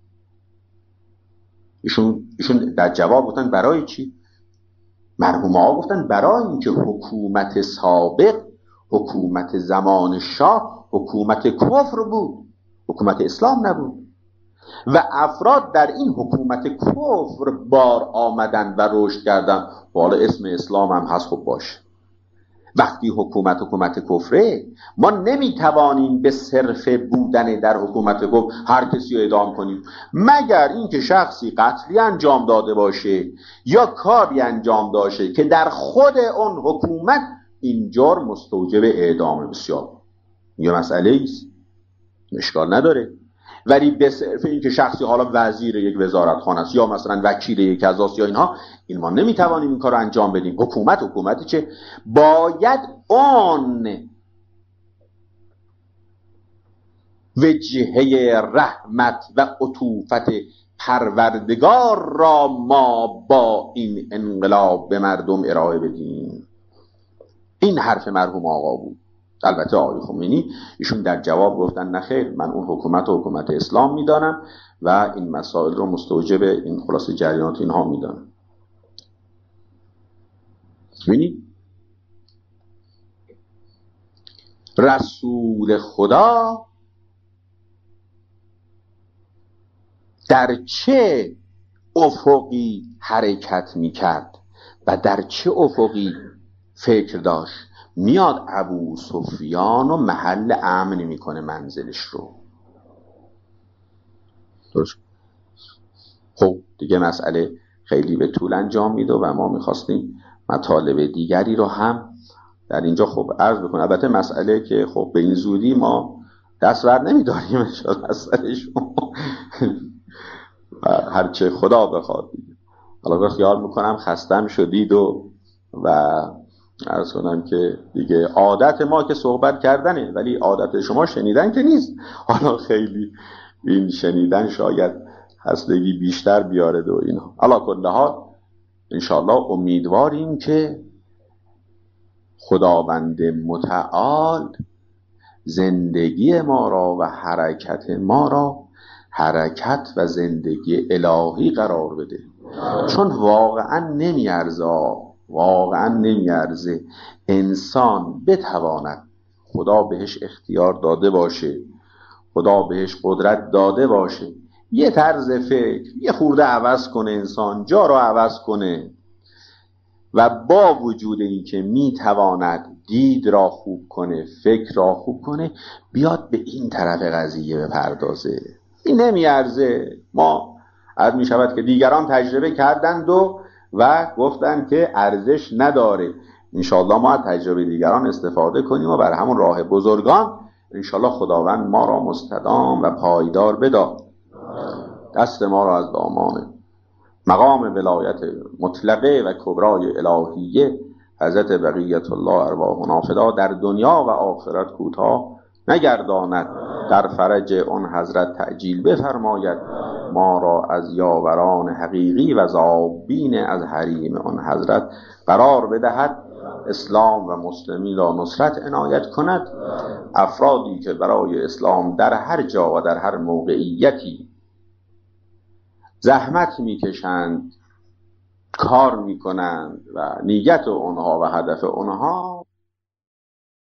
ایشون در جواب گفتن برای چی؟ مرحوم آقا گفتن برای اینکه حکومت سابق، حکومت زمان شاه، حکومت کفر بود، حکومت اسلام نبود و افراد در این حکومت کفر بار آمدن و رشد کردن. حالا اسم اسلام هم هست، خب باشه. وقتی حکومت کفره، ما نمیتوانیم به صرف بودن در حکومت کفر هر کسی رو اعدام کنیم، مگر اینکه شخصی قتلی انجام داده باشه یا کاری انجام داشه که در خود اون حکومت این جرم مستوجب اعدام. بسیار یه مسئله است، اشکال نداره. ولی به صرف این که شخصی حالا وزیر یک وزارتخانه است یا مثلا وکیل یک از یا اینها، این ما نمیتوانیم این کار رو انجام بدیم. حکومتی که باید اون وجهه رحمت و عطوفت پروردگار را ما با این انقلاب به مردم ارائه بدیم. این حرف مرحوم آقا بود. البته آقای خمینی ایشون در جواب گفتن نخیر، من اون حکومت اسلام میدانم و این مسائل رو مستوجب این خلاصه جریانات اینها میدانم. ببینید رسول خدا در چه افقی حرکت میکرد و در چه افقی فکر داشت؟ میاد ابو سفیان و محل امن میکنه منزلش رو. درست. خب دیگه مسئله خیلی به طول انجام میده و ما میخواستیم مطالب دیگری رو هم در اینجا خب عرض بکنم. البته مسئله که خب به این زودی ما دست بر نمیداریم انشاءالله، مسئله شما هرچه خدا بخواد. حالا خیال میکنم خستم شدید و عرض کنم که دیگه عادت ما که صحبت کردنه، ولی عادت شما شنیدن که نیست. حالا خیلی این شنیدن شاید خستگی بیشتر بیاره و اینا. علا کل حال انشاءالله امیدواریم که خداوند متعال زندگی ما را و حرکت ما را حرکت و زندگی الهی قرار بده، چون واقعا نمیارزه انسان بتواند، خدا بهش اختیار داده باشه، خدا بهش قدرت داده باشه، یه طرز فکر یه خورده عوض کنه، انسان جا رو عوض کنه و با وجود این که میتواند دید را خوب کنه، فکر را خوب کنه، بیاد به این طرف قضیه بپردازه. این نمیارزه. ما عرض می شود که دیگران تجربه کردند و گفتن که ارزش نداره. انشاءالله ما از تجربه دیگران استفاده کنیم و بر همون راه بزرگان انشاءالله خداوند ما را مستدام و پایدار بدار. دست ما را از دامان مقام ولایت مطلقه و کبرای الهیه حضرت بقیت الله ارواحنا فدا در دنیا و آخرت کوتاه نگرداند، در فرج آن حضرت تعجیل بفرماید، ما را از یاوران حقیقی و زابین از حریم آن حضرت قرار بدهد، اسلام و مسلمین را نصرت عنایت کند. افرادی که برای اسلام در هر جا و در هر موقعیتی زحمت میکشند، کار میکنند و نیت اونها و هدف اونها